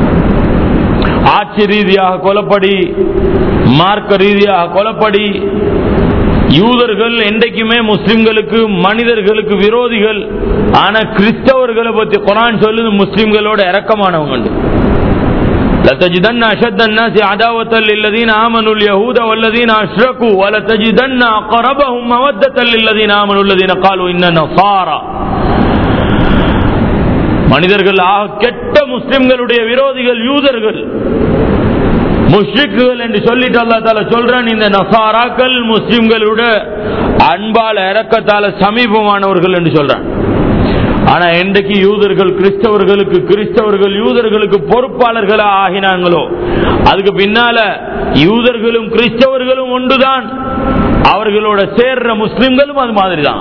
ஆட்சி ரீதியாக கொலைப்படி, மார்க்க ரீதியாக கொலைப்படி. யூதர்கள் என்றைக்குமே முஸ்லிம்களுக்கு மனிதர்களுக்கு விரோதிகள். ஆனா கிறிஸ்தவர்களை பத்தி குர்ஆன் சொல்லுது முஸ்லிம்களோட இரக்கமானவங்க. لتجدن أشد الناس عداوة للذين آمنوا اليهود والذين أشركوا ولتجدن أقربهم مودة للذين آمنوا الذين قالوا إننا نصارى. மனிதர்கள் கெட்ட முஸ்லிம்களுடைய விரோதிகள் யூதர்கள், முஷ்ரிக்குகள் என்று சொல்லிட்டு அல்லாஹ் தஆலா சொல்றான், இந்த நசாராக்கள் முஸ்லிம்களோட அன்பால இரக்கத்தால சமீபமானவர்கள் என்று சொல்றான். ஆனா என்றைக்கு யூதர்கள் கிறிஸ்தவர்கள் யூதர்களுக்கு பொறுப்பாளர்களா ஆகினாங்களோ அதுக்கு பின்னால யூதர்களும் கிறிஸ்தவர்களும் ஒன்றுதான், அவர்களோட சேர்ற முஸ்லிம்களும் அது மாதிரிதான்.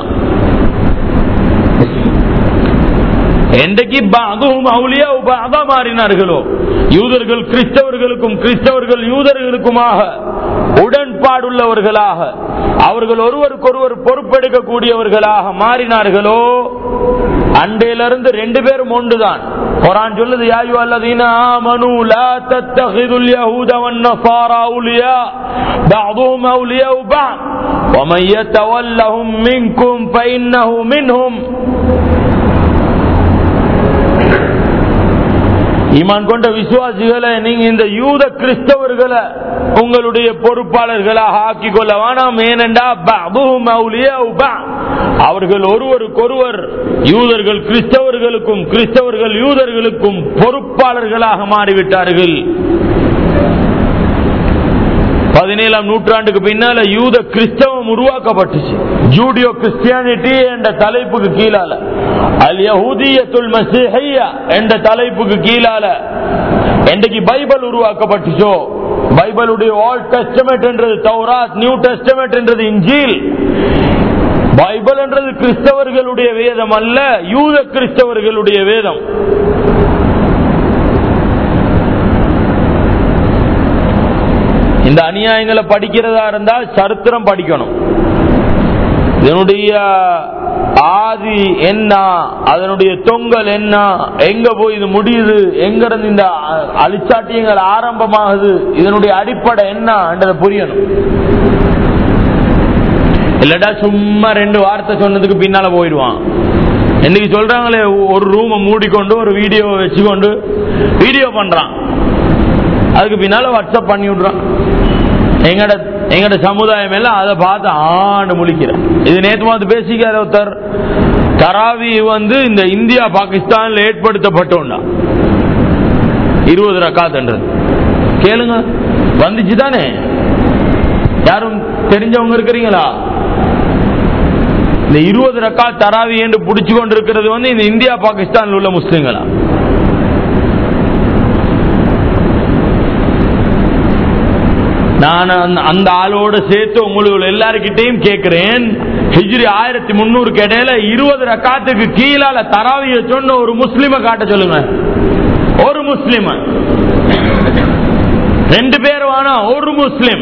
என்றைக்கு மாறினார்களோ யூதர்கள் கிறிஸ்தவர்களுக்கும் கிறிஸ்தவர்கள் யூதர்களுக்குமாக உடன்பாடுள்ளவர்களாக அவர்கள் ஒருவருக்கொருவர் பொறுப்பெடுக்கக்கூடியவர்களாக மாறினார்களோ அண்டையிலிருந்து ரெண்டு பேரும் ஒன்றுதான். குர்ஆன் சொல்லுது, யா அய்யுஹல்லதீன ஆமனூ லா தத்தகிதுல் யஹூத வன்னஸாரா அவுலியா பஅதுஹும் அவுலியா பஅத் வமன் யதவல்லஹும் மின்கும் ஃபஇன்னஹு மின்ஹும். ஈமான் கொண்ட விசுவாசிகளை நீங்க இந்த யூத கிறிஸ்தவர்களை உங்களுடைய பொறுப்பாளர்களாக ஆக்கிக் கொள்ள வேணாம். ஏனென்றா அவர்கள் ஒருவருக்கொருவர் யூதர்கள் கிறிஸ்தவர்களுக்கும் கிறிஸ்தவர்கள் யூதர்களுக்கும் பொறுப்பாளர்களாக மாறிவிட்டார்கள். 17ஆம் நூற்றாண்டுக்கு பின்னால யூத கிறிஸ்தவம் உருவாக்கப்பட்டுச்சு. ஜூடியோ கிறிஸ்டியானிட்டி என்ற தலைப்புக்கு கீழால, அல் யஹூதியத்துல் மஸீஹிய்யா என்ற தலைப்புக்கு கீழால என்றைக்கு பைபிள் உருவாக்கப்பட்டுச்சோ, பைபிளுடைய ஓல்ட் டெஸ்டமென்ட் என்றது தௌராத், நியூ டெஸ்டமென்ட் என்றது இன்ஜீல். பைபிள் என்றது கிறிஸ்தவர்களுடைய வேதம் அல்ல, யூத கிறிஸ்தவர்களுடைய வேதம். இந்த அநியாயங்களை படிக்கிறதா இருந்தா சரித்திரம் படிக்கணும். இதனுடைய ஆதி என்ன, அதனுடைய தொங்கல் என்ன, எங்க போய் இது முடியுது, எங்க இருந்து இந்த அழிச்சாட்டியங்கள் ஆரம்பமாகுது, இதனுடைய அடிப்படை என்னன்றத புரியணும். இல்லடா சும்மா ரெண்டு வார்த்தை சொன்னதுக்கு பின்னால போயிடுவான். இன்னைக்கு சொல்றாங்களே, ஒரு ரூமை மூடிக்கொண்டு ஒரு வீடியோ வச்சுக்கொண்டு வீடியோ பண்றான், அதுக்கு பின்னால வாட்ஸ்அப் பண்ணி விடுறான். எங்கட சமுதாயம் எல்லாம் அதை பார்த்து ஆண்டு முழிக்கிறேன். இது நேற்று பார்த்து பேசிக்கார ஒருத்தர், தராவி இந்த இந்தியா பாகிஸ்தான்ல ஏற்படுத்தப்பட்டோம்னா 20 ரக்காத்ன்றது கேளுங்க, வந்துச்சு தானே? யாரும் தெரிஞ்சவங்க இருக்கிறீங்களா? இந்த 20 ரக்காத் தராவி என்று பிடிச்சு கொண்டு இருக்கிறது இந்த இந்தியா பாகிஸ்தான் உள்ள முஸ்லிம்களா? நான் அந்த ஆளோட சேர்த்து உங்களுக்கு எல்லாருக்கிட்டையும் கேட்கிறேன், ஹிஜ்ரி 1300 இடையில 20 ரக்காத்துக்கு கீழால தராவிய சொன்ன ஒரு முஸ்லிம காட்ட சொல்லுங்க. ஒரு முஸ்லிம், 2 பேர் வேணா, ஒரு முஸ்லிம்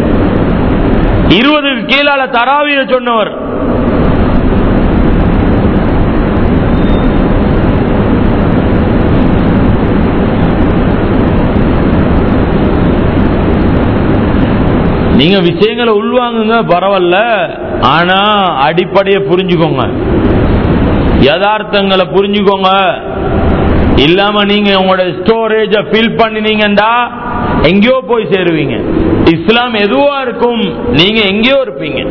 20க்கு கீழால தராவிய சொன்னவர். நீங்க விஷயங்களை உள்வாங்குங்க, பரவாயில்ல. ஆனா அடிப்படையை புரிஞ்சுக்கோங்க, யதார்த்தங்களை புரிஞ்சுக்கோங்க. இல்லாம நீங்க உங்களோட ஸ்டோரேஜ ஃபில் பண்ணினீங்கடா எங்கேயோ போய் சேருவீங்க. இஸ்லாம் எதுவா இருக்கும், நீங்க எங்கேயோ இருப்பீங்க,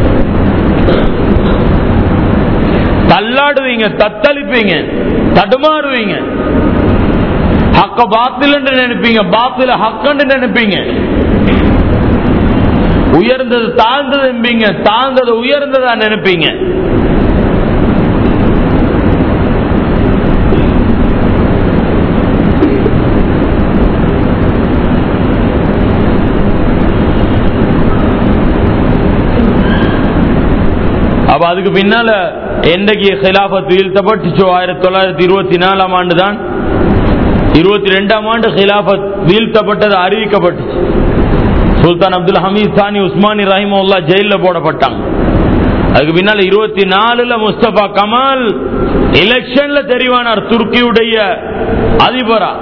தள்ளாடுவீங்க, தத்தளிப்பீங்க, தடுமாறுவீங்க. ஹக்க பாத்தில் என்று நினைப்பீங்க, பாத்தில ஹக்கன்று நினைப்பீங்க. உயர்ந்தது தாழ்ந்தது என்பீங்க, தாழ்ந்தது உயர்ந்ததா நினைப்பீங்க. அப்ப அதுக்கு பின்னால என்றைக்கு ஹிலாஃபத் வீழ்த்தப்பட்டுச்சோ 1924ஆம் ஆண்டு தான், 22ஆம் ஆண்டு ஹிலாஃபத் வீழ்த்தப்பட்டது அறிவிக்கப்பட்டுச்சு. சுல்தான் அப்துல் ஹமீத் சானி உஸ்மானி ரஹிமஹுல்லாஹ் ஜெயில போடப்பட்டாங்க. அதுக்கு பின்னால 24ல முஸ்தபா கமால் எலெக்ஷன்ல தெரிவானார் துருக்கியுடைய அதிபரா.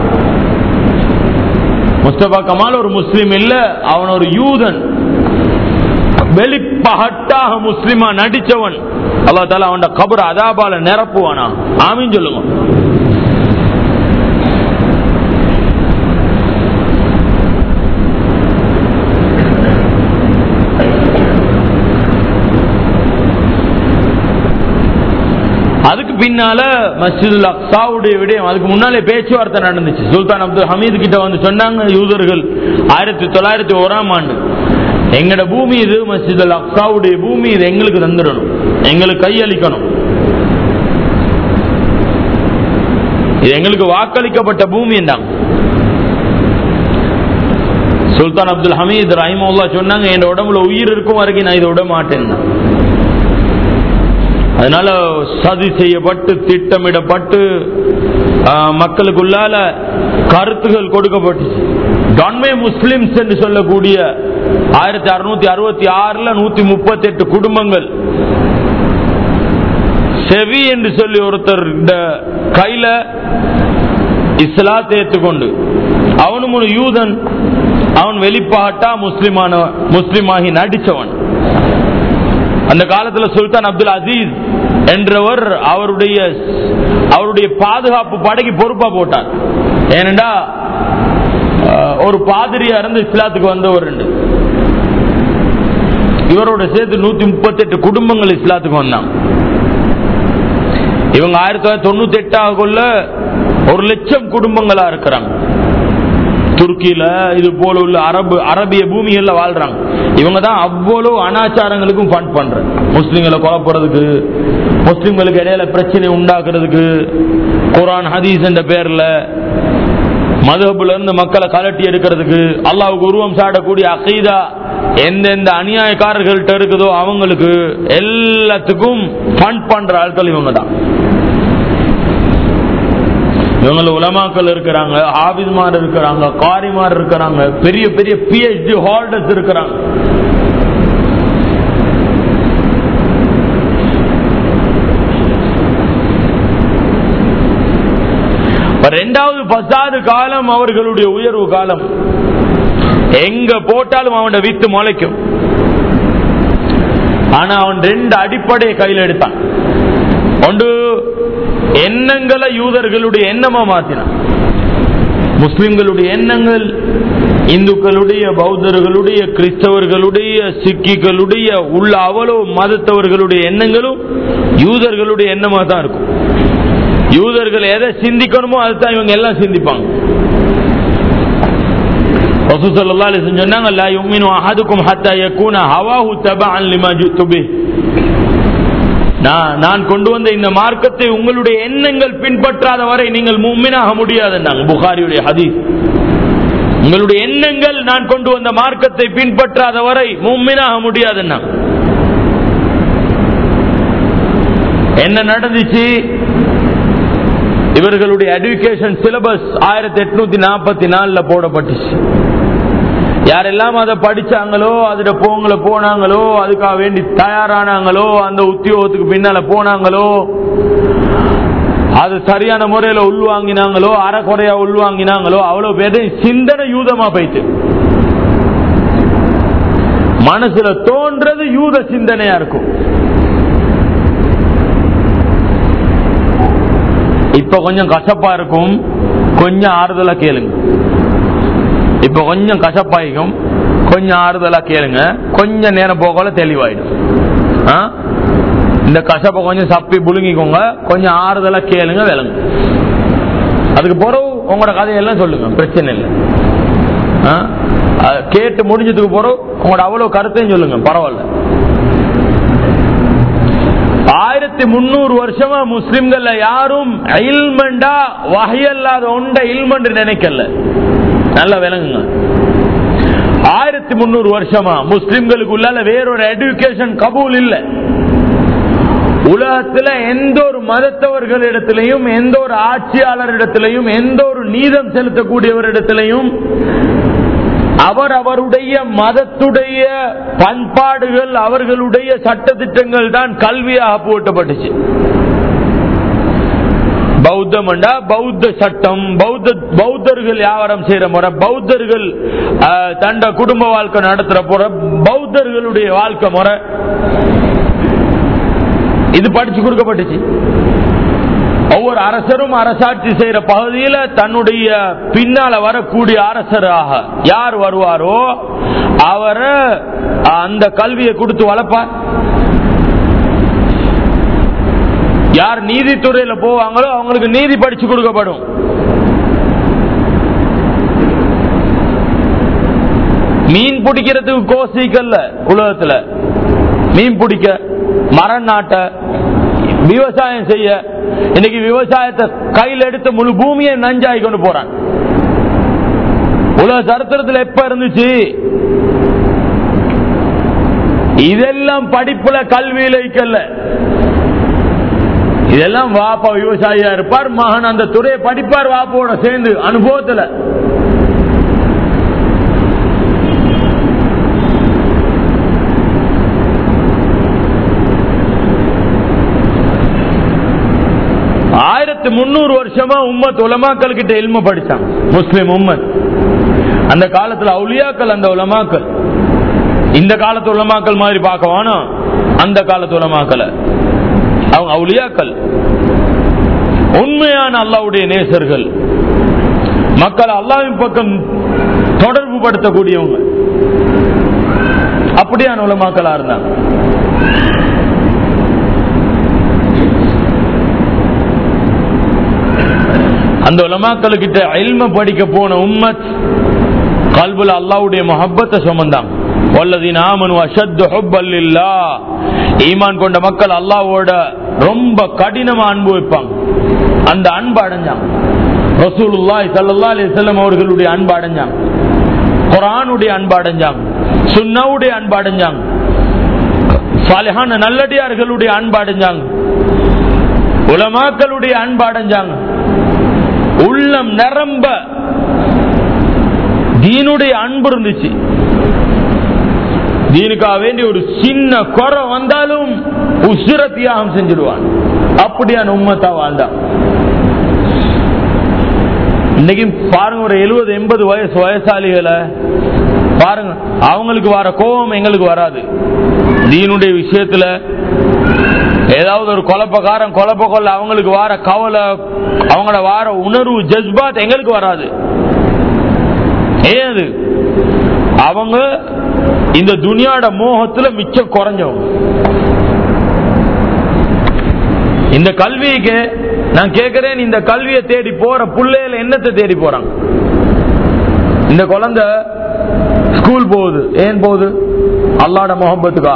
முஸ்தபா கமால் ஒரு முஸ்லிம் இல்ல, அவன் ஒரு யூதன், வெளிப்பகட்டாக முஸ்லிமா நடிச்சவன். அல்லாஹ் தஆலா அவன் கபர் அதாபால நிரப்புவானா? ஆமீன் சொல்லுங்க. அதுக்கு பின்னால மஸ்ஜிதுல் அக்ஸாவுடைய விடயம், அதுக்கு முன்னாலே பேச்சுவார்த்தை நடந்துச்சு. சுல்தான் அப்துல் ஹமீத் கிட்ட சொன்னாங்க யூதர்கள் 1901ஆம் ஆண்டு, எங்கட பூமி இது, மஸ்ஜிதுல் அக்ஸாவுடைய பூமி இது, எங்களுக்கு தந்துடணும், எங்களுக்கு கையளிக்கணும். இது எங்களுக்கு வாக்களிக்கப்பட்ட பூமி என்றாங்க. சுல்தான் அப்துல் ஹமீத் ரஹிமஹுல்லாஹ் சொன்னாங்க, என் உடம்புல உயிர் இருக்கும் வரைக்கும் நான் இதை விட மாட்டேன். அதனால சதி செய்யப்பட்டு திட்டமிடப்பட்டு மக்களுக்குள்ளால கருத்துகள் கொடுக்கப்பட்டுச்சு. கன்மே முஸ்லிம்ஸ் என்று சொல்லக்கூடிய 1666 138 குடும்பங்கள் செவி என்று சொல்லி ஒருத்தர் கையில இஸ்லாத்தை ஏற்றுக்கொண்டு, அவனும் ஒரு யூதன், அவன் வெளிப்பாட்டா முஸ்லிமாகி நடிச்சவன். அந்த காலத்தில் சுல்தான் அப்துல் அசீஸ் என்றவர் அவருடைய பாதுகாப்பு படைக்கு பொறுப்பா போட்டார். ஏனென்றா ஒரு பாதிரியா இருந்து இஸ்லாத்துக்கு வந்தவர். இவரோட சேர்த்து 138 குடும்பங்கள் இஸ்லாத்துக்கு வந்தாங்க. இவங்க 1998 1,00,000 குடும்பங்களா இருக்கிறாங்க. துருக்கியில இது போல உள்ள அரபிய பூமிகள்ல வாழ்றாங்க. இவங்க தான் அவ்வளவு அனாச்சாரங்களுக்கும் ஃபண்ட் பண்ற, முஸ்லிம்களை குழப்பறதுக்கு, முஸ்லிம்களுக்கு இடையில பிரச்சனை உண்டாக்குறதுக்கு, குர்ஆன் ஹதீஸ் என்ற பேர்ல மதுஹப்ல இருந்து மக்களை கலட்டி எடுக்கிறதுக்கு, அல்லாஹ்வுக்கு உருவம் சாடக்கூடிய அகீதா எந்தெந்த அநியாயக்காரர்கள்ட்ட இருக்குதோ அவங்களுக்கு எல்லாத்துக்கும் ஃபண்ட் பண்ற ஆட்கள் இவங்க தான். இவங்க உலமாக்கள் இருக்கிறாங்க, ஹாபிஸ்மார் இருக்கிறாங்க, காரிமார் இருக்கிறாங்க, பெரிய பெரிய PhD ஹோல்டர்ஸ் இருக்கிறாங்க. இரண்டாவது பசாது காலம் அவர்களுடைய உயர்வு காலம். எங்க போட்டாலும் அவன் வித்து முளைக்கும். ஆனா அவன் 2 அடிப்படையை கையில் எடுத்தான். ஒன்று, எண்ணங்களை யூதர்களுடைய எண்ணமா மாற்றினான். முஸ்லிம்களுடைய எண்ணங்கள் இந்துக்களுடைய, பௌத்தர்களுடைய, கிறிஸ்தவர்களுடைய, சிக்கிகளுடைய உள்ள அவ்வளவு மதத்தவர்களுடைய எண்ணங்களும் யூதர்களுடைய எண்ணமா தான் இருக்கும். யூதர்கள் எதை சிந்திக்கணுமோ அதுதான் இவங்க எல்லாம் சிந்திப்பாங்க. ரசூல் ஸல்லல்லாஹு அலைஹி வஸல்லம் சொன்னாங்க, லா யுமினு அஹதுக்கும் ஹத்தா யகூன ஹவாஹு தபஅன் லிமா ஜிது பிஹ். நான் கொண்டு வந்த இந்த மார்க்கத்தை உங்களுடைய எண்ணங்கள் பின்பற்றாத வரை நீங்கள் முஃமினாக முடியாதுன்னாங்க. புகாரியுடைய ஹதீஸ். உங்களுடைய எண்ணங்கள் நான் கொண்டு வந்த மார்க்கத்தை பின்பற்றாத வரை முஃமினாக முடியாதுன்னாங்க. என்ன நடந்துச்சு? இவர்களுடைய எஜுகேஷன் சிலபஸ் 1844 போடப்பட்டுச்சு. யாரெல்லாம் அதை படிச்சாங்களோ, அதுல போனாங்களோ, அதுக்காக வேண்டி தயாரானாங்களோ, அந்த உத்தியோகத்துக்கு பின்னால போனாங்களோ, அது சரியான முறையில உள்வாங்கினாங்களோ, அறக்குறையா உள்வாங்கினாங்களோ, அவ்வளவு பேரு சிந்தனை யூதமா போயிட்டு மனசுல தோன்றது யூத சிந்தனையா இருக்கும். இப்ப கொஞ்சம் கசப்பா இருக்கும், கொஞ்சம் ஆறுதலா கேளுங்க. இப்ப கொஞ்சம் கசப்பாயிக்கும், கொஞ்சம் ஆறுதலா கேளுங்க. கொஞ்சம் நேரம் போகல தெளிவாயிடும். இந்த கசப்பை கொஞ்சம் சப்பி புழுங்கிக்கோங்க, கொஞ்சம் ஆறுதலா கேளுங்க, விளங்க. அதுக்கு பிறகு உங்களோட கதையெல்லாம் சொல்லுங்க, பிரச்சனை இல்லை. கேட்டு முடிஞ்சதுக்கு பிறகு உங்களோட அவ்வளவு கருத்தையும் சொல்லுங்க, பரவாயில்ல. 1300 வருஷமா முஸ்லிம்கள் யாரும் இல்மண்டா வஹியல்லாத ஒண்ட இல்மன்று நினைக்கல. நல்ல விளங்குங்க. 1300 வருஷமா முஸ்லிம்களுக்கு உள்ளால வேறொரு எஜுகேஷன் கபூல் இல்ல. உலகத்துல எந்த ஒரு மதத்தவர்களிடத்திலையும், எந்த ஒரு ஆட்சியாளரிடத்திலையும், எந்த ஒரு நீதம் செலுத்தக்கூடியவரிடத்திலையும் அவருடைய மதத்துடைய பண்பாடுகள், அவர்களுடைய சட்டத்திட்டங்கள் தான் கல்வியாக போட்டப்பட்டுச்சு. பௌத்தம்டா பௌத்த சட்டம், பௌத்தர்கள் வியாபாரம் செய்யற முறை, பௌத்தர்கள் தண்ட குடும்ப வாழ்க்கை நடத்துற முறை, பௌத்தர்களுடைய வாழ்க்கை முறை, இது படிச்சு கொடுக்கப்பட்டுச்சு. ஒவ்வொரு அரசரும் அரசாட்சி செய்யற பகுதியில தன்னுடைய பின்னால வரக்கூடிய அரசராக யார் வருவாரோ அவரை அந்த கல்வியை கொடுத்து வளர்ப்பார். யார் நீதித்துறையில போவாங்களோ அவங்களுக்கு நீதி படிச்சு கொடுக்கப்படும். மீன் பிடிக்கிறதுக்கு கோசிக்கல்ல உலகத்துல, மீன் பிடிக்க, மரம் நாட்ட, விவசாயம் செய்ய. இன்னைக்கு விவசாயத்தை கையில் எடுத்து முழு பூமியை நஞ்சாகி கொண்டு போறான். உலக சரித்திரத்தில் எப்ப இருந்துச்சு? இதெல்லாம் படிப்புல கல்வியில இருக்கல. இதெல்லாம் வாப்பா விவசாயியா இருப்பார், மகன் அந்த துறையை படிப்பார் வாப்போட சேர்ந்து அனுபவத்துல. ஆயிரத்து 300 வருஷமா உம்மத் உலமாக்கள் கிட்ட இல்ம படிச்சாங்க. முஸ்லிம் உம்மத் அந்த காலத்துல அவுலியாக்கள், அந்த உலமாக்கள் இந்த காலத்து உலமாக்கள் மாதிரி பார்க்க வேணும். அந்த காலத்து உலமாக்களை அவங்க அவுலியாக்கள், உண்மையான அல்லாஹ்வுடைய நேசர்கள், மக்களை அல்லாஹ்வின் பக்கம் தொடர்பு படுத்தக்கூடியவங்க. அப்படியான உலமாக்களா இருந்தாங்க. அந்த உலமாக்களுக்கிட்ட இல்ம படிக்க போன உம்மத் கல்புல அல்லாஹ்வுடைய முஹப்பத்தை சுமந்தாங்க. வல்லதீன ஆமனு அஷத்து ஹுப்பல் லில்லாஹ், ஈமான் கொண்ட மக்கள் அல்லாஹ்வோட ரொம்ப கடினமா அன்பு வைப்பாங்க. அந்த அன்பு அடைஞ்சாங்க. ரசூலுல்லாஹி ஸல்லல்லாஹு அலைஹி வஸல்லம் அவர்களுடைய அன்பு அடைஞ்சாங்க. குர்ஆனுடைய அன்பு அடைஞ்சாங்க. சுன்னவுடைய அன்பு அடைஞ்சாங்க. சாலிஹான நல்லடியார்களுடைய அன்பு அடைஞ்சாங்க. உலமாக்களுடைய அன்பு அடைஞ்சாங்க. உள்ளம் நிரம்ப தீனுடைய அன்பு இருந்துச்சு. தீனுக்காக வேண்டி ஒரு சின்ன குறை வந்தாலும் உசுர தியாகம் செஞ்சிடுவான். அப்படியான உம்மத்தா வாழ்ந்தான். இன்னைக்கு பாருங்க, ஒரு 70-80 வயசாளிகளை பாருங்க, அவங்களுக்கு வர கோபம் எங்களுக்கு வராது. தீனுடைய விஷயத்துல ஏதாவது ஒரு குழப்பக்காரன் குழப்ப கொள்ள அவங்களுக்கு வார கவலை, அவங்களோட வார உணர்வு ஜஸ்பாத் எங்களுக்கு வராது. ஏது அவங்க இந்த துனியாட மோகத்துல மிச்சம் குறைஞ்சவங்க. இந்த கல்விக்கு நான் கேட்கிறேன், இந்த கல்வியை தேடி போற பிள்ளைகள் என்னத்தை தேடி போறாங்க? இந்த குழந்தை ஸ்கூல் போகுது, ஏன் போகுது? அல்லாஹ்வுடைய முஹப்பத்துக்கா?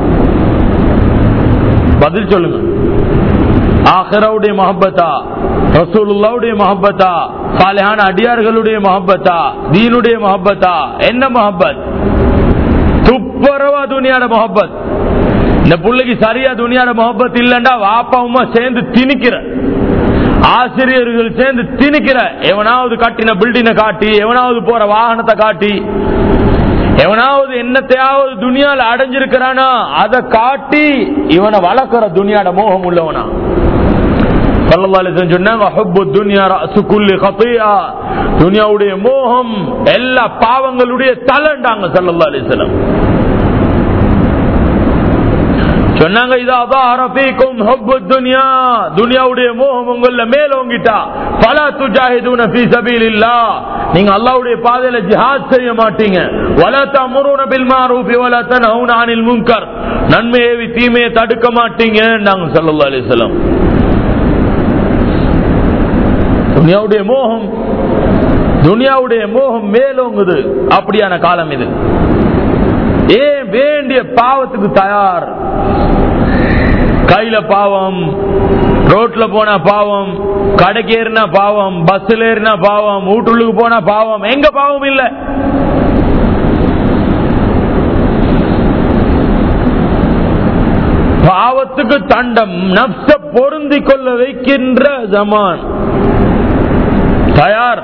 பதில் சொல்லுங்க. ஆகிராவுடைய முஹப்பத்தா, ரசூலுல்லாஹ்வுடைய முஹப்பத்தா, சாலிஹான அடியார்களுடைய முஹப்பத்தா, தீனுடைய முஹப்பத்தா? என்ன முஹப்பத்? துப்பரவா துனியாட முஹப்பத். இந்த புள்ளைக்கு சரியா துனியாட முஹப்பத் இல்லண்டா வாப்பா அம்மா சேர்ந்து திணிக்கிற, ஆசிரியர்கள் சேர்ந்து திணிக்கிற, எவனாவது கட்டின பில்டிங்கை காட்டி, எவனாவது போற வாகனத்தை காட்டி, எவனாவது என்னத்தையாவது துனியால அடைஞ்சிருக்கிறானா அதை காட்டி இவனை வளர்க்கிற துனியாட மோகம் உள்ளவனா. ஸல்லல்லாஹு அலைஹி வஸல்லம் சொன்னாங்க, ஹுப்பு துன்யா ரஅஸு குல்லி கத்தியா, துனியாவுடைய மோகம் எல்லா பாவங்களுடைய தலைண்டாங்க ஸல்லல்லாஹு அலைஹி வஸல்லம். சொன்னாங்க, இதா ظهر فيكم حب الدنيا, துனியாவுடைய மோகம் உங்கள மேலோங்கிட்டா, ஃபலா துஜாஹிதுன ஃபீ சபீலில்லாஹ், நீங்க அல்லாஹ்வுடைய பாதையில ஜிஹாத் செய்ய மாட்டீங்க. வலா தஅமுருன பில் மஅரூஃப் வலா தன்ஹவுன அனில் முன்கர், நன்மையை தீமையை தடுக்க மாட்டீங்க நாங்க ஸல்லல்லாஹு அலைஹி வஸல்லம். துனியாவுடைய மோகம் மேலோங்குது. அப்படியான காலம் இது. ஏன் வேண்டிய பாவத்துக்கு தயார்? கையில பாவம், ரோட்ல போனா பாவம், கடைக்கு ஏறினா பாவம், பஸ்ல ஏறினா பாவம், வீட்டுக்கு போனா பாவம். எங்க பாவம் இல்ல? பாவத்துக்கு தண்டம், நப்ச பொருந்தி கொள்ள வைக்கின்ற ஜமான். தயார்,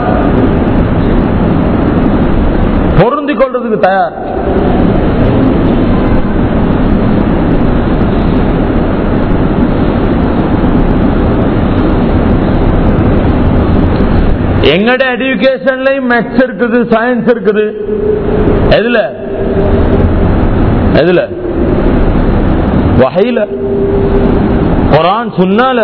பொருந்தி கொள்றதுக்கு தயார். எங்கட எஜுகேஷன்லயும் மேத்ஸ் இருக்குது, சயின்ஸ் இருக்குது. எதுல? எதுல? வஹீல, குர்ஆன் சுன்னால.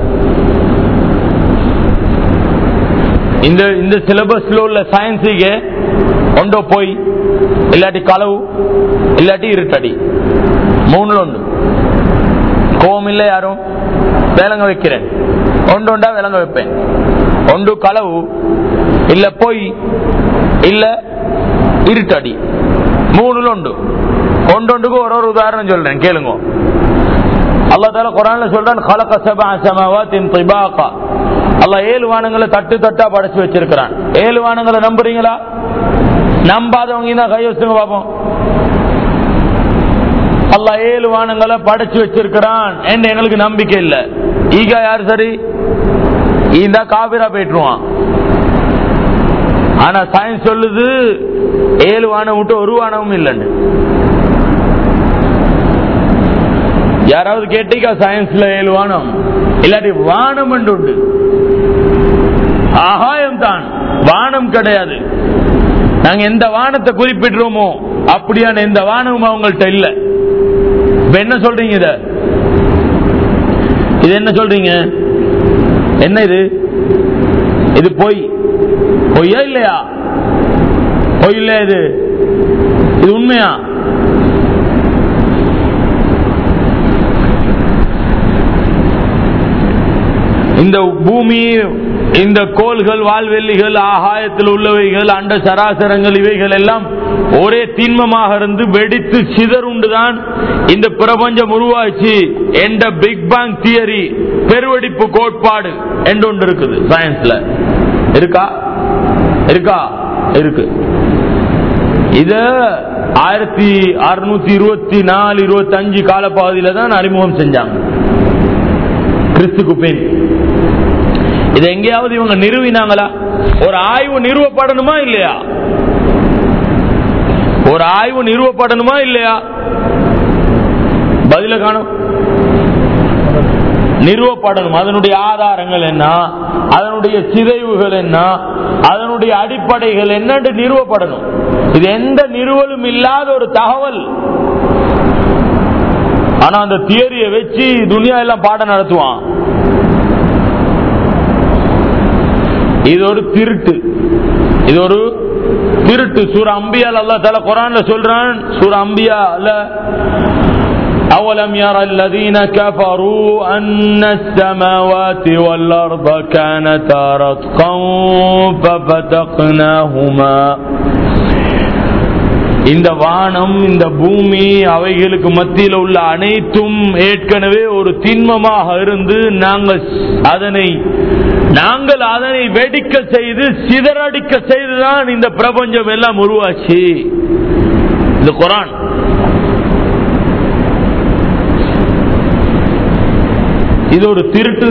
இந்த சிலபஸ்ல உள்ள சயின்ஸுக்கு ஒன்றோ போய், இல்லாட்டி களவு, இல்லாட்டி இருட்டடி, மூணுல ஒன்று. கோவம் இல்லை யாரும், விளங்க வைக்கிறேன், ஒன்றொண்டா விளங்க வைப்பேன். ஒன்று களவு, இல்ல போய், இல்ல இருட்டடி, மூணுல ஒன்று. ஒன்றொன்றுக்கு ஒரு உதாரணம் சொல்றேன், கேளுங்க. அல்லாஹ் தஆலா குர்ஆன்ல சொல்றான் خلق سبع سماوات طباقا. அல்லாஹ் 7 வானங்களை தட்டு தட்டா படைச்சு வச்சிருக்கிறான். 7 வானங்களை நம்புறீங்களா? நம்பாதவங்க தான் கை வச்சுங்க பாப்போம். அல்லாஹ் 7 வானங்களை படைச்சு வச்சிருக்கிறான் என்று எங்களுக்கு நம்பிக்கை இல்ல. ஈக யார் சரி? இந்த காபிரா போயிட்டுருவான். ஆனா சயின்ஸ் சொல்லுது 7 வானம் விட்டு ஒரு வானமும் இல்லைன்னு. யாராவது கேட்டீங்க சயின்ஸ்ல 7 வானம் இல்லாட்டி வானம் என்று உண்டு. ஆகாயம் தான், வானம் கிடையாது. நாங்க எந்த வானத்தை குறிப்பிடுறோமோ அப்படியான எந்த வானமும் அவங்கள்ட்ட இல்ல. இப்ப என்ன சொல்றீங்க? இது என்ன சொல்றீங்க? என்ன இது? இது பொய். பொய்யா இல்லையா? பொய் இல்லையா? இது உண்மையா? இந்த பூமி, இந்த கோள்கள், வால்வெள்ளிகள், ஆகாயத்தில் உள்ளவைகள், அண்ட சராசரங்கள், இவைகள் எல்லாம் ஒரே திண்மமாக இருந்து வெடித்து சிதறுண்டுதான் இந்த பிரபஞ்சம் உருவாச்சு என்ற பிக் பேங் தியரி, பெருவெடிப்பு கோட்பாடு என்று ஒன்று இருக்குது சயின்ஸ்ல. இருக்கா? இருக்கா? இருக்கு. இத 1624-25 காலப்பகுதியில தான் அறிமுகம் செஞ்சாங்க கிறிஸ்துக்கு பின். இது எங்கேயாவது இவங்க நிறுவினாங்களா? ஒரு ஆய்வு நிறுவப்படணுமா இல்லையா? ஒரு ஆய்வு நிறுவப்படணுமா இல்லையா? பதில காணும். நிறுவப்படணும். அதனுடைய ஆதாரங்கள் என்ன, அதனுடைய சிதைவுகள் என்ன, அதனுடைய அடிப்படைகள் என்னன்னு நிறுவப்படணும். இது எந்த நிறுவலும் இல்லாத ஒரு தகவல். ஆனா அந்த தியரியை வச்சு துனியா எல்லாம் பாடம் நடத்துவான். இது ஒரு திருட்டு. இது ஒரு திருட்டு. சூரா அம்பியா அல்லாஹ் தஆலா குர்ஆன்ல சொல்றான். சூரா அம்பியால أولم يرى الذين كفروا أن السماوات والأرض كانتا رتقا ففتقناهما. இந்த வானம், இந்த பூமி, அவைகளுக்கு மத்தியில் உள்ள அனைத்தும் ஏற்கனவே ஒரு திண்மமாக இருந்து நாங்கள் அதனை வெடிக்க செய்து சிதறடிக்க செய்துதான் இந்த பிரபஞ்சம் எல்லாம் உருவாச்சு. இந்த குர்ஆன். இது ஒரு திருட்டு.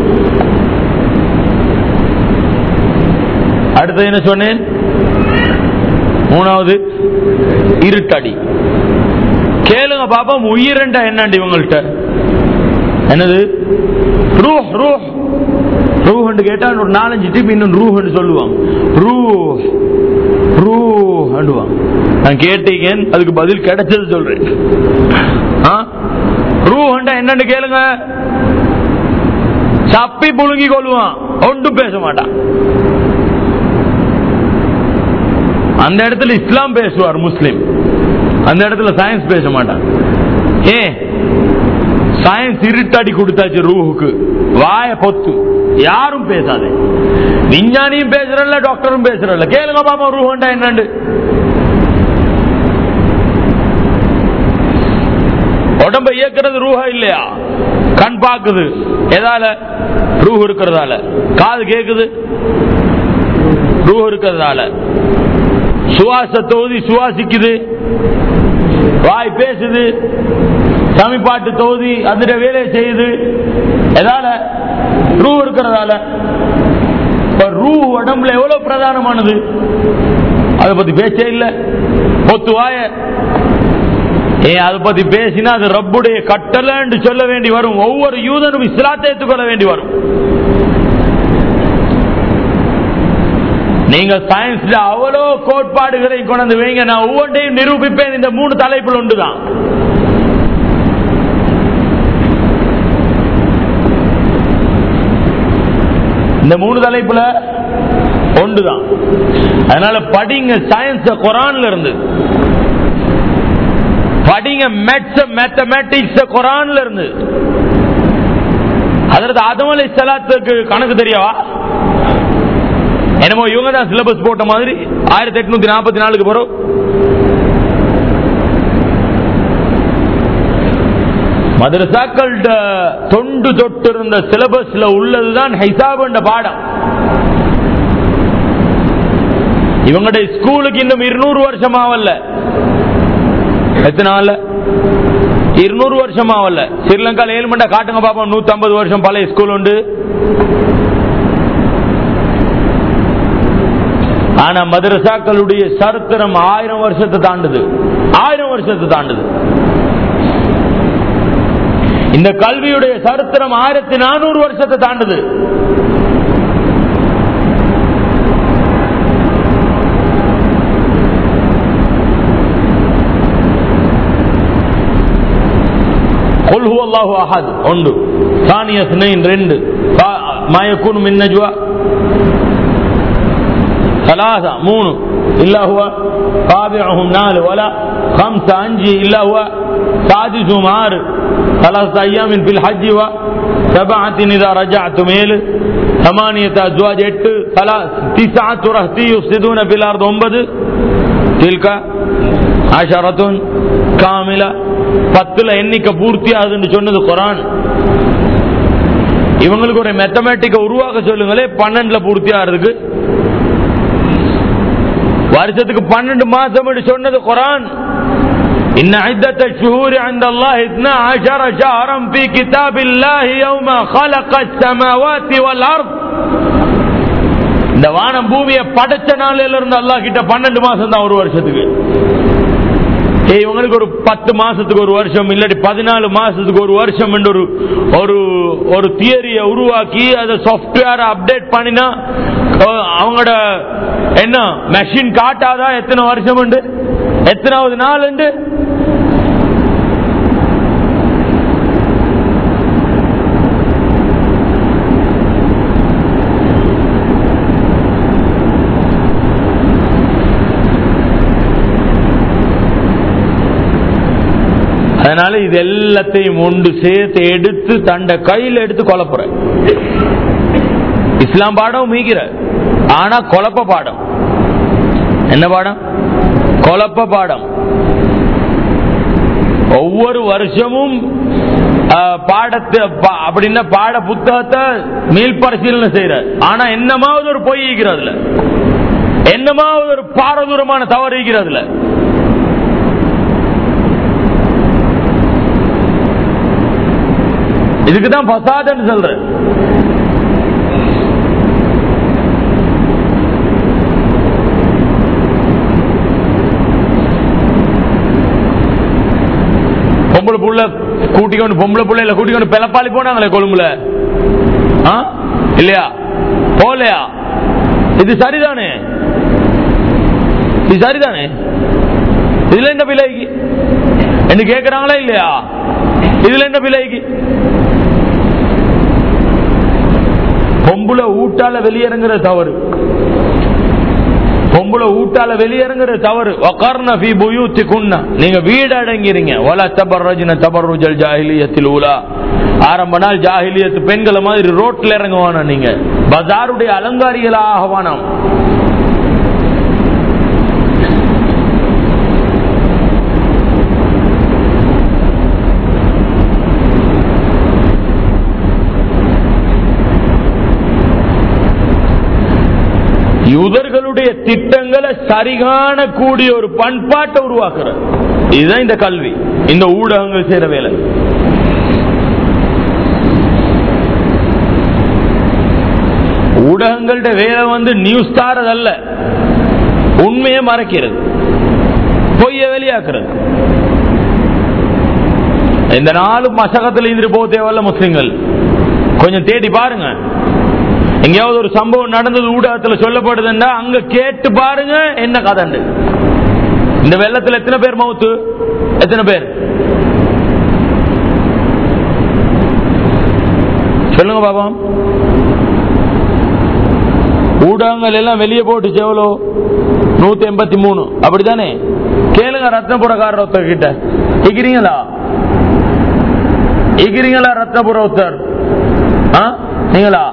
அடுத்து என்ன சொன்னேன்? மூணாவது இருட்டடி. கேளுங்க பாப்போம், உயிரண்டா என்னண்டு இவங்கள்ட்ட? என்னது? ரூஹ். ரூஹ் ரூஹ் கேட்டா ஒரு 4-5 டிப் இன்னும் ரூஹ் சொல்லுவாங்க. ரூஹ் ரூஹ் அண்டுவாங்க. நான் கேட்டீங்க, அதுக்கு பதில் கிடைச்சது சொல்றேன். ரூஹ் என்னன்னு கேளுங்க. சப்பி புழுங்கி கொள்ளுவான், ஒன்றும் பேச மாட்டான். அந்த இடத்துல இஸ்லாம் பேசுவார் முஸ்லிம், அந்த இடத்துல சயின்ஸ் பேச மாட்டான். ஏன்? சயின்ஸ் இருட்டடி கொடுத்தாச்சு ரூஹுக்கு. வாய பொத்து, யாரும் பேசாத. விஞ்ஞானியும் பேசுறல்ல, டாக்டரும் பேசுறல்ல. கேளுங்க பாப்பா ரூஹண்டா என்னண்டு. உடம்ப இயக்கிறது ரூஹா இல்லையா? கண் பாக்குது, எதால? ரூஹ் இருக்கிறதால. காது கேக்குது, ரூஹ் இருக்கிறதால. சுவாச தொகுதி சுவாசிக்குது, வாய் பேசுது, சமிபாட்டு தொகுதி அதோட வேலையை செய்யுது, எதால? ரூஹ் இருக்கிறதால. ரூஹ் உடம்புல எவ்வளவு பிரதானமானது, அதை பத்தி பேச்சே இல்ல. பொத்துவாய அதை பத்தி பேசினா அது ரப்புடைய கட்டளை என்று சொல்ல வேண்டி வரும். ஒவ்வொரு யூதனும் இஸ்லாத்தை ஏற்றுக்கொள்ள வேண்டி வரும். நீங்க சயின்ஸ்ல அவ்வளோ கோட்பாடுகளை கொண்டு வைங்க, நான் ஒவ்வொன்றையும் நிரூபிப்பேன். இந்த 3 தலைப்புல ஒன்றுதான். இந்த 3 தலைப்புல ஒன்றுதான். அதனால படிங்க சயின்ஸ் குர்ஆன்ல இருந்து, படிங்க மேத்தமேட்டிக்ஸ் குர்ஆன்ல இருந்து. ஹஜ்ரத் ஆதம் அலைஹிஸ்ஸலாத்துக்கு கணக்கு தெரியவா? என்னமோ இவங்க தான் சிலபஸ் போட்ட மாதிரி 1844க்கு பிறகு மதரசாக்கள்ட தொண்டு தொட்டு இருந்த சிலபஸ்ல உள்ளதுதான் ஹிசாப் என்ற பாடம். இவங்களுடைய ஸ்கூலுக்கு இன்னும் 200 வருஷம் ஆவல்ல. எத்தனை ஆவல்ல? 200 வருஷம் ஆவல்ல. ஸ்ரீலங்கால 7 மண்டா காட்டுங்க பாப்போம். 150 வருஷம் பழைய ஸ்கூல் உண்டு. ஆனா மதரசாக்களுடைய சரித்திரம் 1000 வருஷத்தை தாண்டுது. 1000 வருஷத்தை தாண்டுது. இந்த கல்வியுடைய சரித்திரம் 1400 வருஷத்தை தாண்டுது. قل هو الله احد 1 ثانية 2 ما يكون من نجوى 3 3 إلا هو رابعهم 4 ولا 5 5 إلا هو سادسهم 6 3 أيام في الحج و7 إذا رجعتم 8 أزواج 8 9 رهطي يفسدون في الأرض 9 تلك 10 كاملة 10 எண்ணிக்கை பூர்த்தி ஆகுதுன்னு சொன்னது குர்ஆன். இவங்களுக்கு ஒரு மேத்தமேட்டிக்க உருவாக்க சொல்லுங்களே 12ல பூர்த்தி ஆகிறதுக்கு. வருஷத்துக்கு 12 மாசம் சொன்னது குர்ஆன். إن عدة الشهور عند الله 12 شهرا في كتاب الله يوم خلق السماوات والأرض. இந்த வானம் பூமியை படைச்ச நாளில இருந்து அல்லாஹ் கிட்ட 12 மாசம் தான் ஒரு வருஷத்துக்கு. இவங்களுக்கு ஒரு 10 மாசத்துக்கு ஒரு வருஷம் இல்லாட்டி 14 மாசத்துக்கு ஒரு வருஷம் என்று ஒரு தியரியை உருவாக்கி அதை சாஃப்ட்வேரை அப்டேட் பண்ணினா அவங்களோட என்ன மெஷின் காட்டாதா எத்தனை வருஷம் உண்டு, எத்தனாவது நாள் உண்டு. அதனால இது எல்லாத்தையும் ஒன்று சேர்த்து எடுத்து தண்ட கையில் எடுத்து குழப்புற இஸ்லாம் பாடம் மீகிற. ஆனா குழப்ப பாடம் என்ன பாடம்? குழப்ப பாடம். ஒவ்வொரு வருஷமும் பாடத்தை அப்படின்னா பாட புத்தகத்தை மீள் பரிசீலனை செய்யற. ஆனா என்னமாவது ஒரு பொய் ஈக்கிறதுல, என்னமாவது ஒரு பாரதூரமான தவறு ஈக்கிறதுல. இதுக்குதான் பசாதன்னு சொல்ற. பொம்பளை புள்ள கூட்டிக்கொண்டு பொம்பளை பிள்ளைல கூட்டிக்கொண்டு பெலப்பாளி போனாங்களே கொழும்புல, இல்லையா? போலையா? இது சரிதானே? இது சரிதானே? இதுல என்ன பிள்ளைக்கு என்று கேட்கிறாங்களா இல்லையா? இதுல என்ன பிள்ளைக்கு? பொம்புல ஊட்டால வெளியேறங்கிற தவறு, பொம்புல ஊட்டால வெளியேறங்கிற தவறு. வகர்ன ஃபீ புயூத்திகுன்ன, நீங்க வீடு அடங்கிறீங்க. வலா தபர்ரஜ்ன தபர்ருஜல் ஜாஹிலியத்தில் ஊலா, ஆரம்ப நாள் ஜாஹிலியத் பெண்களை மாதிரி ரோட்ல இறங்குவானா, நீங்க பஜாருடைய அலங்காரிகளாக வானம். யூதர்களுடைய திட்டங்களை சரிகாண கூடிய ஒரு பண்பாட்டை உருவாக்குற. இதுதான் இந்த கல்வி, இந்த ஊடகங்கள் செய்யற வேலை. ஊடகங்களுடைய வேலை நியூஸ் தாரதல்ல, உண்மையை மறைக்கிறது, பொய்ய வெளியாக்குறது. இந்த நாளும் மசகத்தில் இருந்துட்டு போக தேவையில்ல. முஸ்லிம்கள் கொஞ்சம் தேடி பாருங்க. எங்கேயாவது ஒரு சம்பவம் நடந்தது ஊடகத்தில் சொல்லப்படுதுன்னா அங்க கேட்டு பாருங்க என்ன கதை. இந்த வெள்ளத்தில் எத்தனை பேர் மவுத்து? எத்தனை பேர் சொல்லுங்க பாபம். ஊடகங்கள் எல்லாம் வெளியே போட்டு எவ்வளோ? 183. அப்படித்தானே? கேளுங்க ரத்னபுரக்காரர் ஒருத்தர் கிட்ட. இக்கிறீங்களா ரத்னபுர ஒருத்தர்? நீங்களா?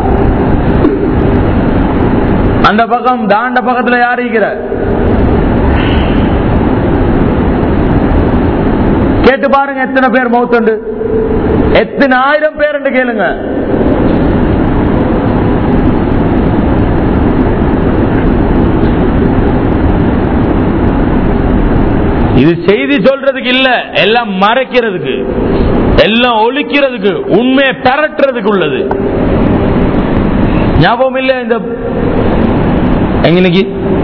அந்த பக்கம் தாண்ட பக்கத்துல யார் இருக்கிற? கேட்டு பாருங்க எத்தனை பேர் மௌத்துண்டு, எத்தனை ஆயிரம் பேர் என்று கேளுங்க. இது செய்தி சொல்றதுக்கு இல்ல, எல்லாம் மறைக்கிறதுக்கு, எல்லாம் ஒழிக்கிறதுக்கு, உண்மையை பரட்டுறதுக்கு உள்ளது. ஞாபகம் இல்ல இந்த இன்னைக்கு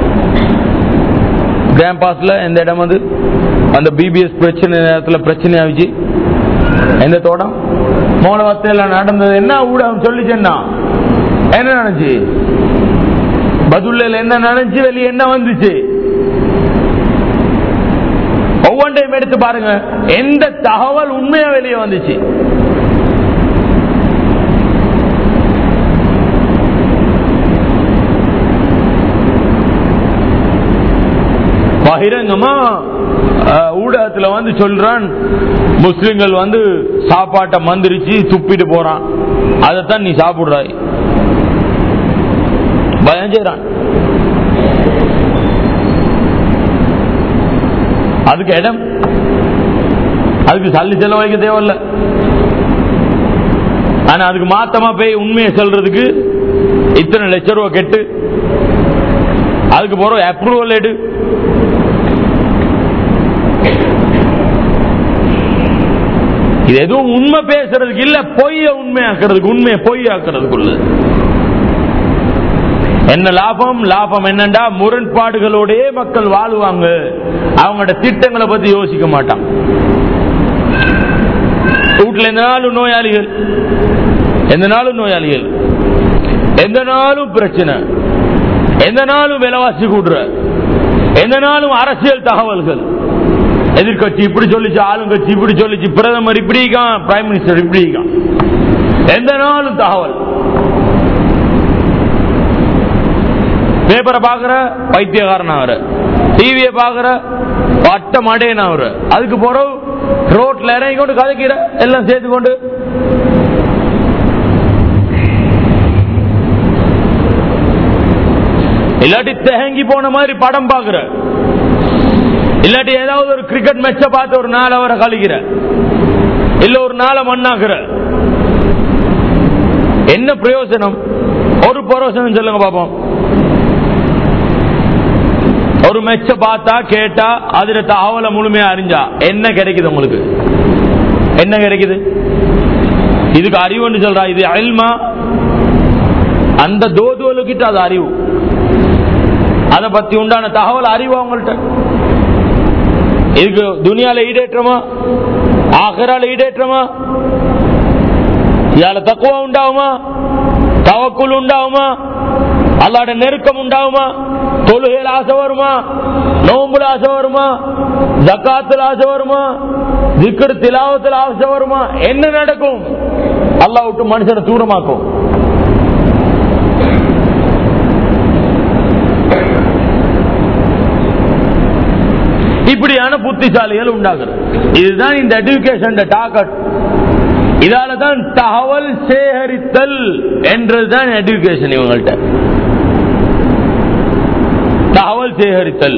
கிராம்பாஸ்ல எந்த இடம் வந்து அந்த பிபிஎஸ் பிரச்சனை நேரத்தில் பிரச்சனை ஆச்சு, எந்த தோட்டம் மோனவத்தில் நடந்தது என்ன ஊடகம் சொல்லிச்சேன்னா என்ன நினைச்சு, பதுல்ல என்ன நினைச்சு வெளியே என்ன வந்துச்சு, ஒவ்வொன்றையும் எடுத்து பாருங்க எந்த தகவல் உண்மையா வெளியே வந்துச்சு. பகிரங்கமா ஊடகத்துல வந்து சொல்றான் முஸ்லிம்கள் வந்து சாப்பாட்டை மந்திரிச்சு துப்பிட்டு போறான், அதைத்தான் நீ சாப்பிடுறாய், பயம் செய்றான். அதுக்கு இடம், அதுக்கு சல்லி செலவழிக்க தேவையில்லை. ஆனா அதுக்கு மாத்தமா போய் உண்மையை சொல்றதுக்கு இத்தனை லட்சம் ரூபாய் கெட்டு அதுக்கு போற அப்ரூவல் எடு. இது எதுவும் உண்மை பேசுறதுக்கு இல்ல, பொய்ய உண்மையாக்குறதுக்கு, உண்மையை பொய்யாக்குறதுக்குள்ள என்ன லாபம்? லாபம் என்னண்டா முரண்பாடுகளோடே மக்கள் வாழுவாங்க, அவங்களோட திட்டங்களை பத்தி யோசிக்க மாட்டான். வீட்டுல எந்த நாளும் நோயாளிகள், எந்த நாளும் நோயாளிகள், எந்த நாளும் பிரச்சனை, எந்த நாளும் விலைவாசி கூடுற, எந்த நாளும் அரசியல் தகவல்கள், எதிர்கட்சி இப்படி சொல்லிச்சு, ஆளுங்கட்சி இப்படி சொல்லிச்சு, பிரதமர் இப்படி இருக்கான், பிரைம் மினிஸ்டர் இப்படி இருக்கான், எந்த நாளும் தகவல். பேப்பரை பாக்குற பைத்தியக்காரன் ஆகுற, டிவியை பாக்குற பட்ட மாட்டேன் ஆகுற, அதுக்கு போறோம் ரோட்ல இறங்கி கொண்டு கதைக்கிற எல்லாம் சேர்த்து கொண்டு. இல்லாட்டி தேங்கி போன மாதிரி படம் பாக்குற, இல்லாட்டி ஏதாவது ஒரு கிரிக்கெட் மேட்ச பார்த்து ஒரு நாள் அவரை கழிக்கிற, இல்ல ஒரு நாளை மண்ணாக்குற. என்ன பிரயோஜனம்? ஒரு பிரயோஜனம் சொல்லுங்க பாப்போம். ஒரு மேட்ச பார்த்தா கேட்டா அதுல தகவலை முழுமையா அறிஞ்சா என்ன கிடைக்குது உங்களுக்கு? என்ன கிடைக்குது? இதுக்கு அறிவுன்னு சொல்றா, இது அல்மா. அந்த தோதுவலுக்கிட்ட அது அறிவு, அதை பத்தி உண்டான தகவல் அறிவு அவங்கள்ட்ட. இதுக்கு துனியால ஈடேற்றமா, ஆகிரால ஈடேற்றமா, இதால தக்குவா உண்டாகுமா, தவக்குல் உண்டாகுமா, அல்லாஹ்வுடைய நெருக்கம் உண்டாகுமா, தொழுகையில் ஆசை வருமா, நோம்புல ஆசை வருமா, ஜக்காத்துல ஆசை வருமா, திக்ர் திலாவத்துல ஆசை வருமா? என்ன நடக்கும்? அல்லாஹ் விட்டு மனுஷனை தூரமாக்கும். இப்படியான புத்திசாலிகள் உண்டாகிறது. இதுதான் இந்த எஜுகேஷன் டார்கெட். இதாலதான் தகவல் சேகரித்தல் என்றதுதான் எஜுகேஷன். இவங்கள்ட்ட தகவல் சேகரித்தல்.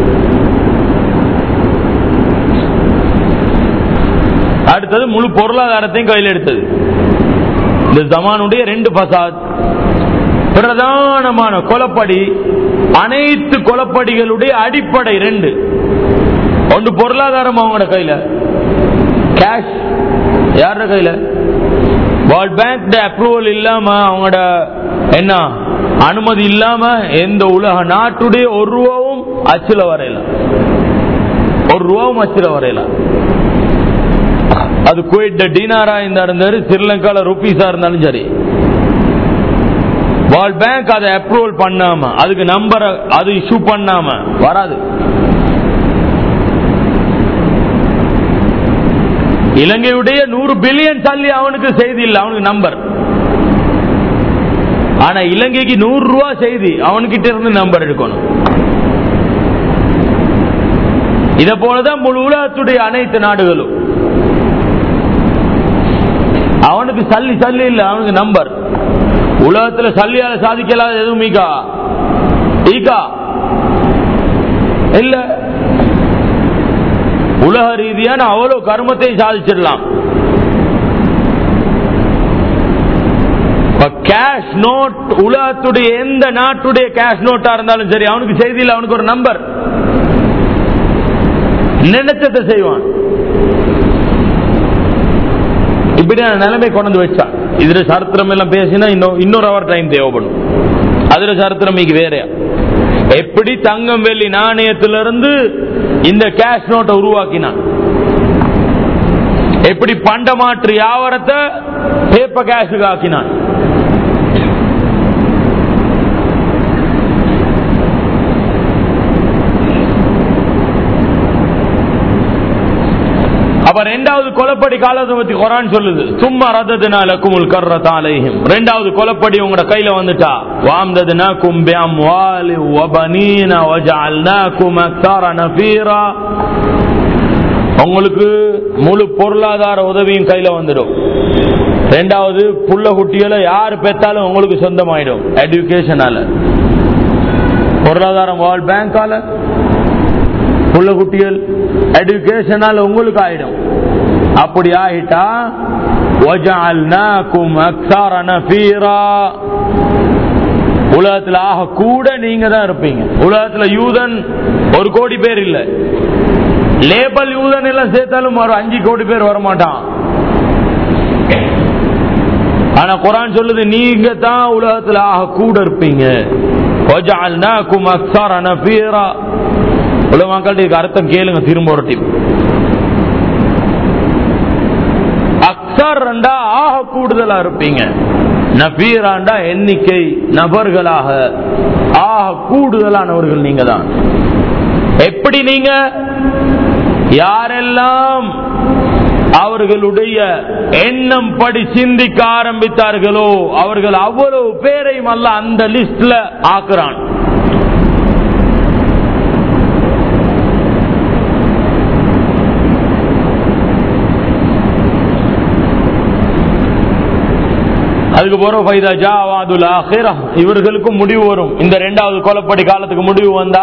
அடுத்தது முழு பொருளாதாரத்தையும் கையில் எடுத்தது. இந்த ஜமானுடைய 2 பசாத், பிரதானமான கொலப்படி, அனைத்து கொலப்படிகளுடைய அடிப்படை 2. ஒன்று பொருளாதாரம் அவங்களோட கையில, கேஷ் யார கையில, வேர்ல்ட் பேங்க் அப்ரூவல் இல்லாம, அவங்களோட என்ன அனுமதி இல்லாம எந்த உலக நாட்டுடைய 1 ரூபாவும் அச்சுல வரையலாம், 1 ரூபாவும் அச்சுல வரையலாம். அது குவைட் டினாரா இருந்தாலும், ஸ்ரீலங்கால ருபீஸா இருந்தாலும் சரி, வேர்ல்ட் பேங்க் அதை அப்ரூவல் பண்ணாம, அதுக்கு நம்பர் அது இஷ்யூ பண்ணாம வராது. இலங்கையுடைய 100 பில்லியன் தள்ளி அவனுக்கு செய்தி இல்லை, அவனுக்கு நம்பர். ஆனா இலங்கைக்கு 100 ரூபாய் செய்தி அவன்கிட்ட இருந்து நம்பர் எடுக்கணும். இத போலதான் முழு உலகத்துடைய அனைத்து நாடுகளும். அவனுக்கு சல்லி சல்லி இல்ல, அவனுக்கு நம்பர். உலகத்துல சல்லியால சாதிக்கலாத எதுவும் ஈகா இல்ல. உலக ரீதியான அவ்வளவு கர்மத்தை சாதிச்சிடலாம். கேஷ் நோட், உலகத்துடைய எந்த நாட்டுடைய கேஷ் நோட்டா இருந்தாலும் சரி, அவனுக்கு செய்தியில் அவனுக்கு ஒரு நம்பர், நினைச்சத்தை செய்வான். இப்படியான நிலைமை கொண்டு வச்சான். இதுல சரித்திரம் எல்லாம் பேசினா இன்னொரு அவர் டைம் தேவைப்படும். அதுல சரித்திரம் வேற. எப்படி தங்கம் வெள்ளி நாணயத்திலிருந்து இந்த கேஷ் நோட்டை உருவாக்கினான், எப்படி பண்டமாற்று வியாபாரத்தை பேப்பர் கேஷுக்கு ஆக்கினான். அப்ப இரண்டாவது கொலைப்படி காலத்தை பத்தி குர்ஆன் சொல்லுது. சும்மா ரததுனா லகுமுல் கர்ரத அலைஹிம். இரண்டாவது கொலைப்படி உங்க கையில வந்துட்டா, வஅம்ததுனாகும் பிஅம்வாலி வபனீன வஜஅல்னாகும் அக்ஸர நஃபீரா. உங்களுக்கு முழு பொருளாதார உதவியும் கையில வந்துடும். இரண்டாவது புள்ள குட்டிகளை யாரு பெற்றாலும் உங்களுக்கு சொந்தமாயிடும். எஜுகேஷனால, பொருளாதாரம் வேர்ல்ட் பேங்கால, புள்ள குட்டிகள் எஜுகேஷனால உங்களுக்கு ஆயிடும். அப்படி ஆயிட்டா வஜஅல்னாகும் அக்ஸர நஃபீரா. உலகத்துல ஆக கூட நீங்க தான் இருப்பீங்க. உலகத்துல யூதன் 1 கோடி பேர் இல்ல, லேபல் யூதன் எல்லாம் சேர்த்தாலும் ஒரு 5 கோடி பேர் வரமாட்டான். ஆனா குர்ஆன் சொல்லுது, நீங்க தான் உலகத்துல ஆக கூட இருப்பீங்க. வஜஅல்னாகும் அக்ஸர நஃபீரா. உலமாக்களுக்கு அர்த்தம் கேளுங்க திரும்ப ஒரு டீம். அக்ஸர் ஆக கூடுதலா இருப்பீங்க, நபீராண்டா எண்ணிக்கை நபர்களாக ஆக கூடுதலானவர்கள் நீங்க தான். எப்படி நீங்க யாரெல்லாம் அவர்களுடைய எண்ணம் படி சிந்திக்க ஆரம்பித்தார்களோ அவர்கள் அவ்வளவு பேரையும் அல்லாஹ் அந்த லிஸ்ட்ல ஆக்குறான். அதுக்கு போறோம் இவர்களுக்கும் முடிவு வரும். இந்த இரண்டாவது கொலைப்படி காலத்துக்கு முடிவு வந்தா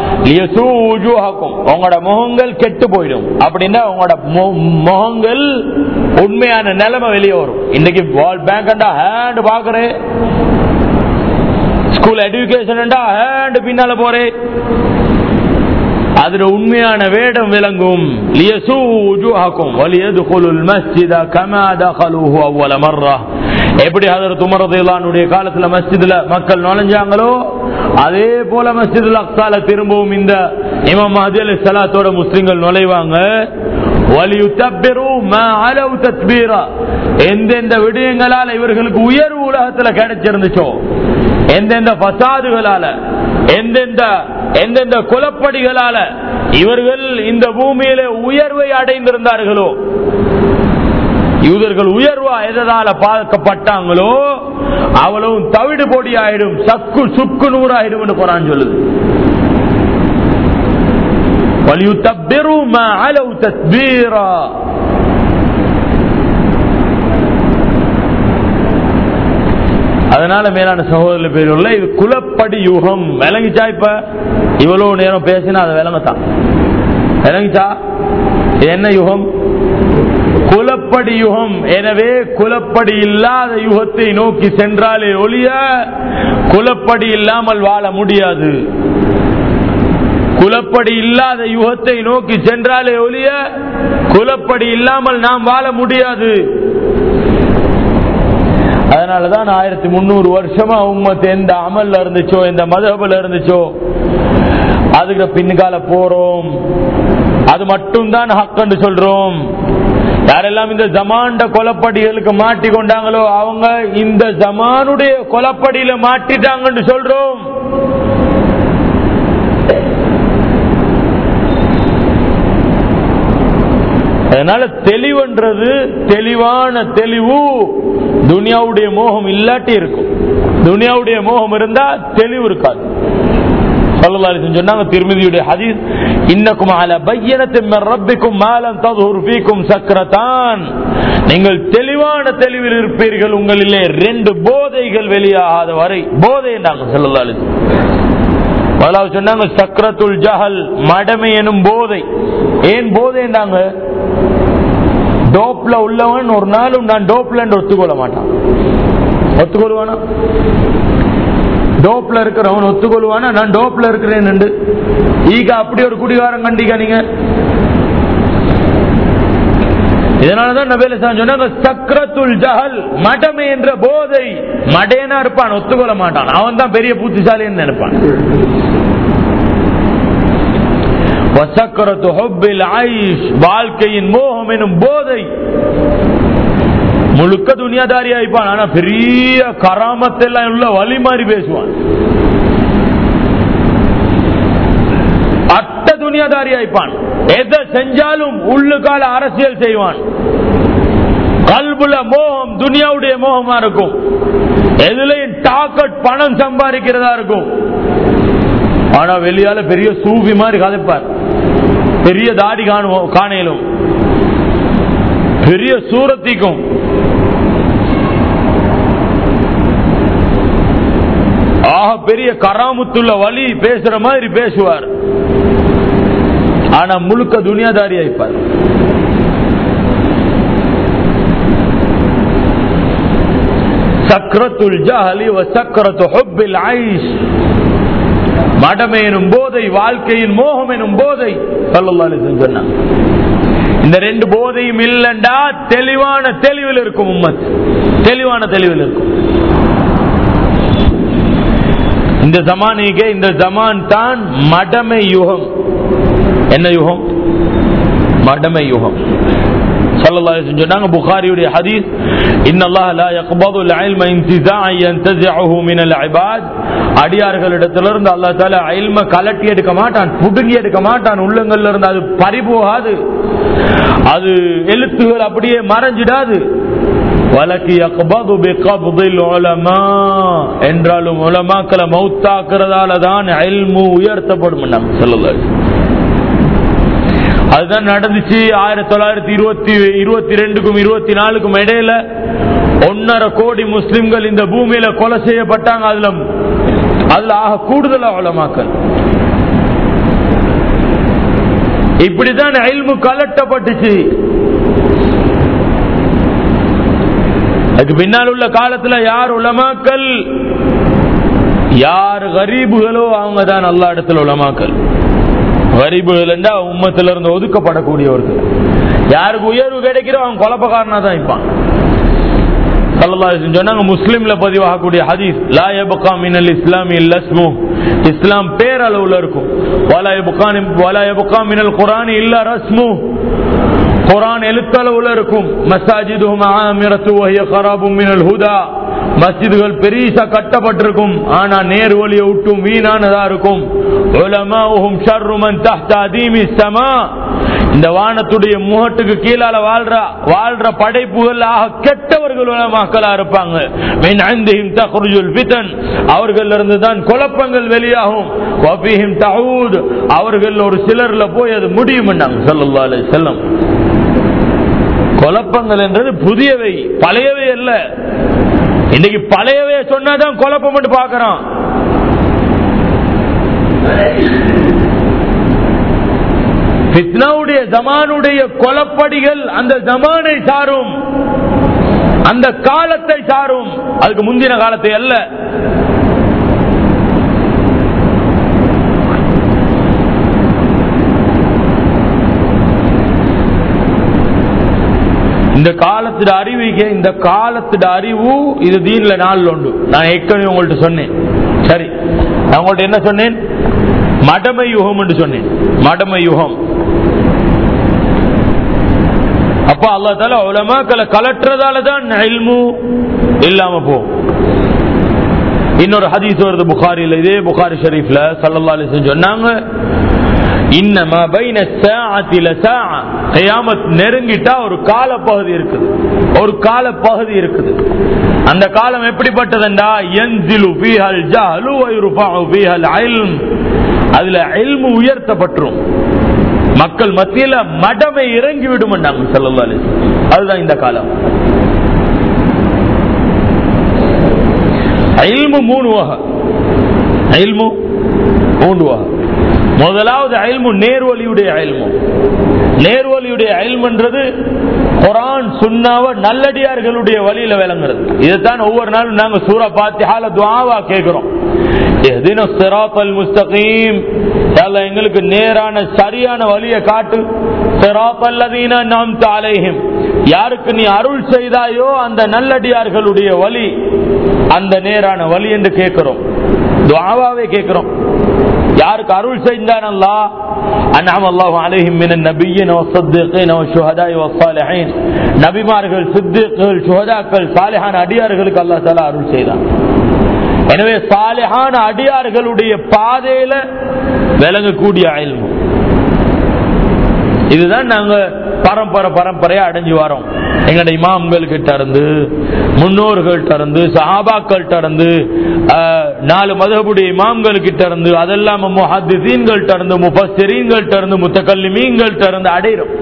உங்களோட முகங்கள் கெட்டு போயிடும். அப்படின்னா உங்களோட முகங்கள் உண்மையான நிலைமை வெளியே வரும். இன்னைக்கு வேர்ல்ட் பேங்க் ஹேண்ட் பாக்குறேன், ஸ்கூல் எஜுகேஷன் ஹேண்ட் பின்னால போறேன், அதுல உண்மையான வேடம் விளங்கும். எப்படி ஹஜ்ரத் உமர் ரலியல்லாஹு அன்ஹு காலத்துல மஸ்ஜிதுல மக்கள் நுழைஞ்சாங்களோ அதே போல மஸ்ஜிதுல் அக்ஸால திரும்பவும் இந்த இமாம் மஹ்தி அலைஹிஸ்ஸலாத்தோட முஸ்லிம்கள் நுழைவாங்க. எந்தெந்த விடயங்களால இவர்களுக்கு உயர்வு உலகத்துல கிடைச்சிருந்துச்சோ, எந்தெந்த பசாதுகளால, எந்தெந்த குலப்படிகளால இவர்கள் இந்த பூமியில உயர்வை அடைந்திருந்தார்களோ, யூதர்கள் உயர்வா எதனால பார்க்கப்பட்டாங்களோ அவ்வளவும் தவிடு பொடி ஆயிடும், சக்கு சுக்கு நூறாயிடும் என்று குர்ஆன் சொல்லுது. அதனால மேலான சகோதரர்களே பேருள்ள இது குலப்படி யுகம். விளங்கிச்சா? இப்ப இவ்வளவு நேரம் பேசினா அதை விளங்கத்தான். விளங்கிச்சா? என்ன யுகம்? குலப்படி யுகம். எனவே குலப்படி இல்லாத யுகத்தை நோக்கி சென்றாலே ஒழிய குலப்படி இல்லாமல் வாழ முடியாது. குலப்படி இல்லாத யுகத்தை நோக்கி சென்றாலே ஒழிய குலப்படி இல்லாமல் நாம் வாழ முடியாது. அதனாலதான் 1300 வருஷமா உம்மத் எந்த அமல்ல இருந்துச்சோ, எந்த மதஹ்புல இருந்துச்சோ அதுக்கு பின்கால போறோம். அது மட்டும்தான் ஹக் என்று சொல்றோம். யாரெல்லாம் இந்த ஜமான்ட கொலப்படிகளுக்கு மாட்டிக்கொண்டாங்களோ அவங்க இந்த ஜமானுடைய கொலப்படியில மாட்டிட்டாங்கன்னு சொல்றோம். அதனால தெளிவுன்றது, தெளிவான தெளிவு துனியாவுடைய மோகம் இல்லாட்டி இருக்கும். துனியாவுடைய மோகம் இருந்தா தெளிவு இருக்காது. ஸல்லல்லாஹு அலைஹி வஸல்லம் சொன்னாங்க, திர்மிதியுடைய ஹதீஸ், இன்னக்கும் அலா பய்யினத்தின் மின் ரப்பிக்கும் மா லம் தظهر فيكم சக்ரதான். நீங்கள் தெளிவான தெளிவில் இருப்பீர்கள், உங்களிலே 2 போதைகள் வெளியாகாத வரை. போதை என்றாங்க ஸல்லல்லாஹு அலைஹி வஸல்லம். முதலாவது சொன்னாங்க சக்ரத்துல் ஜஹல், மடமை எனும் போதை. ஏன் போதைண்டாங்க? டோப்ல உள்ளவன் ஒரு நாளும் நான் டோப்ல ஒத்துக்கொள்ள மாட்டான். ஒத்துக்கொள்வானா? டோப்ல இருக்கிறவன் ஒத்துக்கொள்வானா நான் டோப்ல இருக்கிறேன்? ஈக அப்படி ஒரு குடிகாரம் கண்டிக்க நீங்க. இதனாலதான் நபில சொன்னாங்க சக்ரத்துல் ஜஹல், மடமை என்ற போதை. மடேனா இருப்பான், ஒத்துக்கொள்ள மாட்டான், அவன் தான் பெரிய புத்திசாலின்னு நினைப்பான். வசக்ரத்து ஹுப்பில் ஐஷ், வாழ்க்கையின் மோகம் எனும் போதை. முழுக்க துனியாதாரி ஆயிப்பான், ஆனா பெரிய கராமத்தெல்லாம் உள்ள வலி மாதிரி பேசுவான். அட்ட துனியாதாரி ஆயிப்பான், எதை செஞ்சாலும் உள்ளுக்கால அரசியல் செய்வான். கல்புல மோகம் துனியாவுடைய மோகமா இருக்கும், எதுலையும் டாக்கெட் பணம் சம்பாதிக்கிறதா இருக்கும். ஆனா வெளியால பெரிய சூஃபி மாதிரி கதைப்பார், பெரிய தாடி காணலும், பெரிய சூரத்திக்கும். ஆக பெரிய கராமுத்துள்ள வழி பேசுற மாதிரி பேசுவார், ஆனா முழுக்க துனியாதாரி ஆயிப்பார். சக்ரத்துல் ஜஹலி வ சக்ரத்து ஹுப்பில் ஐஷ், மடமை எனும் போதை, வாழ்க்கையின் மோகம் எனும் போதை. ஸல்லல்லாஹு அலைஹி வஸல்லம் சொன்னாங்க. இந்த ரெண்டு போதையும் இல்லண்டா தெளிவான தெளிவில் இருக்கும் உம்மத், தெளிவான தெளிவில் இருக்கும். இந்த ஜமானிகே, இந்த ஜமான் தான் மடமை யுகம். என்ன யுகம்? மடமை யுகம். ஸல்லல்லாஹு அலைஹி வஸல்லம் சொன்னாங்க, புகாரியுடைய ஹதீஸ், இன்னல்லாஹ லா யக்பதுல் இல்ம இன்திஸாஅன் யன்தஸிஉஹு மினல் இபாத். அடியார்களிடத்திலிருந்து அல்லாஹ் தஆலா இல்ம கலட்டி எடுக்க மாட்டான், புடுங்கி எடுக்க மாட்டான் உள்ளங்கள்ல இருந்து. அது பறிபோகாது, அது எழுத்துகள் அப்படியே மறைஞ்சிடாது. வலக்கி யக்பது பிகப்தில் உலமா, என்றாலும் உலமாக்களை மௌத்தாக்குறதால தான் இல்மு உயர்த்தப்படும். ஸல்லல்லாஹு அலைஹி வஸல்லம் அதுதான் நடந்துச்சு. 1922க்கும் 24க்கும் இடையில 1.5 கோடி முஸ்லிம்கள் இந்த பூமியில கொலை செய்யப்பட்டாங்க. அதுல ஆக கூடுதலா உலமாக்கள். இப்படிதான் இல்மு கலட்டப்பட்டுச்சு. அதுக்கு பின்னால் உள்ள காலத்துல யார் உலமாக்கள், யார் கரீபுகளோ அவங்க தான் அல்லாஹ் இடத்துல உலமாக்கள். கரீபுகள் என்றா உம்மத்திலிருந்து ஒதுக்கப்படக்கூடியவர்கள். யாருக்கு உயர்வு கிடைக்கிறோ அவன் குழப்பக்காரனா தான் இருப்பான். ஸல்லல்லாஹு அலைஹி வஸல்லம் சொன்னாங்க, முஸ்லிம்ல பதிவாகக்கூடிய ஹதீஸ், லா யப்கா மினல் இஸ்லாமி இல்லா இஸ்மு, இஸ்லாம் பேரளவுல இருக்கும். வலா யப்கா மினல் குர்ஆனி இல்லா ரஸ்மு, குர்ஆன் எழுத்தளவுல இருக்கும். மஸாஜிதுஹும் ஆமிரத்து வஹிய கராபும் மினல் ஹுதா, மஸ்ஜிதுகள் பெரிசா கட்டப்பட்டிருக்கும், ஆனா நேர் வழியை விட்டும் வீணானதா இருக்கும். உலமாஉஹும் ஷர்ரு மன் தஹ்த அதீமிஸ் ஸமா, இந்த வானத்துடைய முகட்டுக்கு கீழால வாழ்ற படைப்புகள் கெட்டவர்கள் உலமாக்களா இருப்பாங்க. மின் இன்திஹிம் தக்ருஜுல் ஃபிதன், அவர்கள் இருந்து தான் குழப்பங்கள் வெளியாகும். வஃபீஹிம் தஊத், அவர்கள் ஒரு சிலர்ல போய் அது முடியும். ஸல்லல்லாஹு அலைஹி வஸல்லம் குழப்பங்கள் என்றது புதியவை, பழையவை அல்ல. இன்னைக்கு பழையவே சொன்னாதான் குழப்பம் மட்டும் பார்க்கிறோம். ஃபித்னாவுடைய ஜமானுடைய கொலப்படிகள் அந்த ஜமானை சாரும், அந்த காலத்தை சாரும், அதுக்கு முந்தின காலத்தை அல்ல. இந்த காலத்து அறிவிக்க, இந்த காலத்து அறிவு இது தீன்ல நாள் உண்டு. நான் ஏற்கனவே உங்கள்ட்ட சொன்னேன். சரி, நான் உங்கள்ட்ட என்ன சொன்னேன்? மடமை யுகம் என்று சொன்னேன். மடமை யுகம். அப்ப அல்லாஹ் தஆலா உலமாக்களை கலற்றதால தான் இல்மு இல்லாம போகும். இன்னொரு ஹதீஸ் வருது புகாரில, இதே புகாரி ஷரீஃப்ல ஸல்லல்லாஹு அலைஹி வஸல்லம் சொன்னாங்க, இன்னமா பைன ஸாஅத்தி லஸாஅ, கியாமத் நெருங்கிட்டா ஒரு கால பகுதி இருக்குது, ஒரு கால பகுதி இருக்குது. அந்த காலம் எப்படிப்பட்டதுண்டா, யன்சிலு ஃபீஹல் ஜஹலு வ யுர்ஃபஉ ஃபீஹல் இல்ம், அதுல இல்மு உயர்த்தப்பட்டுரும், மக்கள் மத்தியில மடமை இறங்கி விடும். ஸல்லல்லாஹு அலைஹி வஸல்லம் அதுதான் இந்த காலம். இல்மு 3 வகை. இல்மு 3 வகை. முதலாவது இல்மு நேர்வழியுடைய இல்மு. நேர்வழியுடைய இல்முன்றது குர்ஆன் சுன்னாவை நல்லடியார்களுடைய வழியில விளங்குறது. இதுதான் ஒவ்வொரு நாளும் நாங்க சூரா ஃபாத்திஹால துஆவா கேக்குறோம். இஹ்தினஸ் ஸிராத்தல் முஸ்தகீம், யா அல்லாஹ் எங்களுக்கு நேரான சரியான வழியை காட்டு. ஸிராத்தல் லதீன அன்அம்த அலைஹிம், யாருக்கு நீ அருள் செய்தாயோ அந்த நல்லடியார்களுடைய வழி, அந்த நேரான வழி என்று கேட்கிறோம். துஆவாவே கேட்கிறோம். யாருக்கு அருள் செய்தான் அல்லாஹ், அன்அம அல்லாஹு அலைஹிம் மினன் நபிய்யின வஸ்ஸித்தீகீன வஷ்ஷுஹதாஇ வஸ்ஸாலிஹீன், நபிமார்கள், சித்தீக்கள், ஷுஹதாக்கள், சாலிஹான அடியார்களுக்கு அல்லாஹ் தஆலா அருள் செய்தான். எனவே சாலிஹான அடியார்களுடைய பாதையில விளங்கக்கூடிய இல்மு இதுதான் நாங்க பரம்பரையா அடைஞ்சு வரோம். எங்கட இமாம்கள் கிட்ட இருந்து, முன்னோர்கள்ட்ட இருந்து, சஹாபாக்கள்ட்ட இருந்து, 4 மذهபுடைய இமாம்கள் கிட்ட இருந்து, அதெல்லாம் முஹத்திஸீன்கள்ட்ட இருந்து, முஃபஸ்ஸிரீன்கள்ட்ட இருந்து, முத்தகல்லிமீன்கள்ட்ட இருந்து அடைறோம்.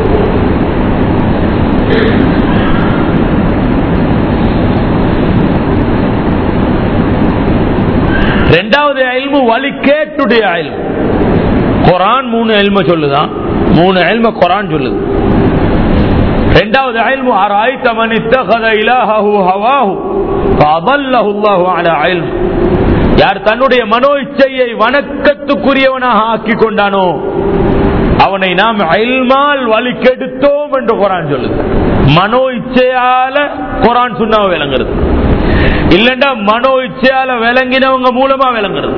இரண்டாவது இல்மு வழிகேட்டுடைய இல்மு. குர்ஆன் 3 இல்ம சொல்லுதான், 3 இல்ம குர்ஆன் சொல்லுது. இரண்டாவது இல்மு அரைத மன் இத்தகத இலாஹு ஹவாஹு ஃபஅதல்லஹு அல்லாஹு அலா இல்ம், யார் தன்னுடைய மனோ இச்சையை வணக்கத்துக்குரியவனாக ஆக்கி கொண்டானோ அவனை நாம் இல்மால் வழிகெடுத்தோம் என்று குர்ஆன் சொல்லுது. மனோ இச்சையால குர்ஆன் சுன்னாவை விளங்குறது இல்லண்டா மனோ இச்சையால விளங்கினவங்க மூலமா விளங்குறது.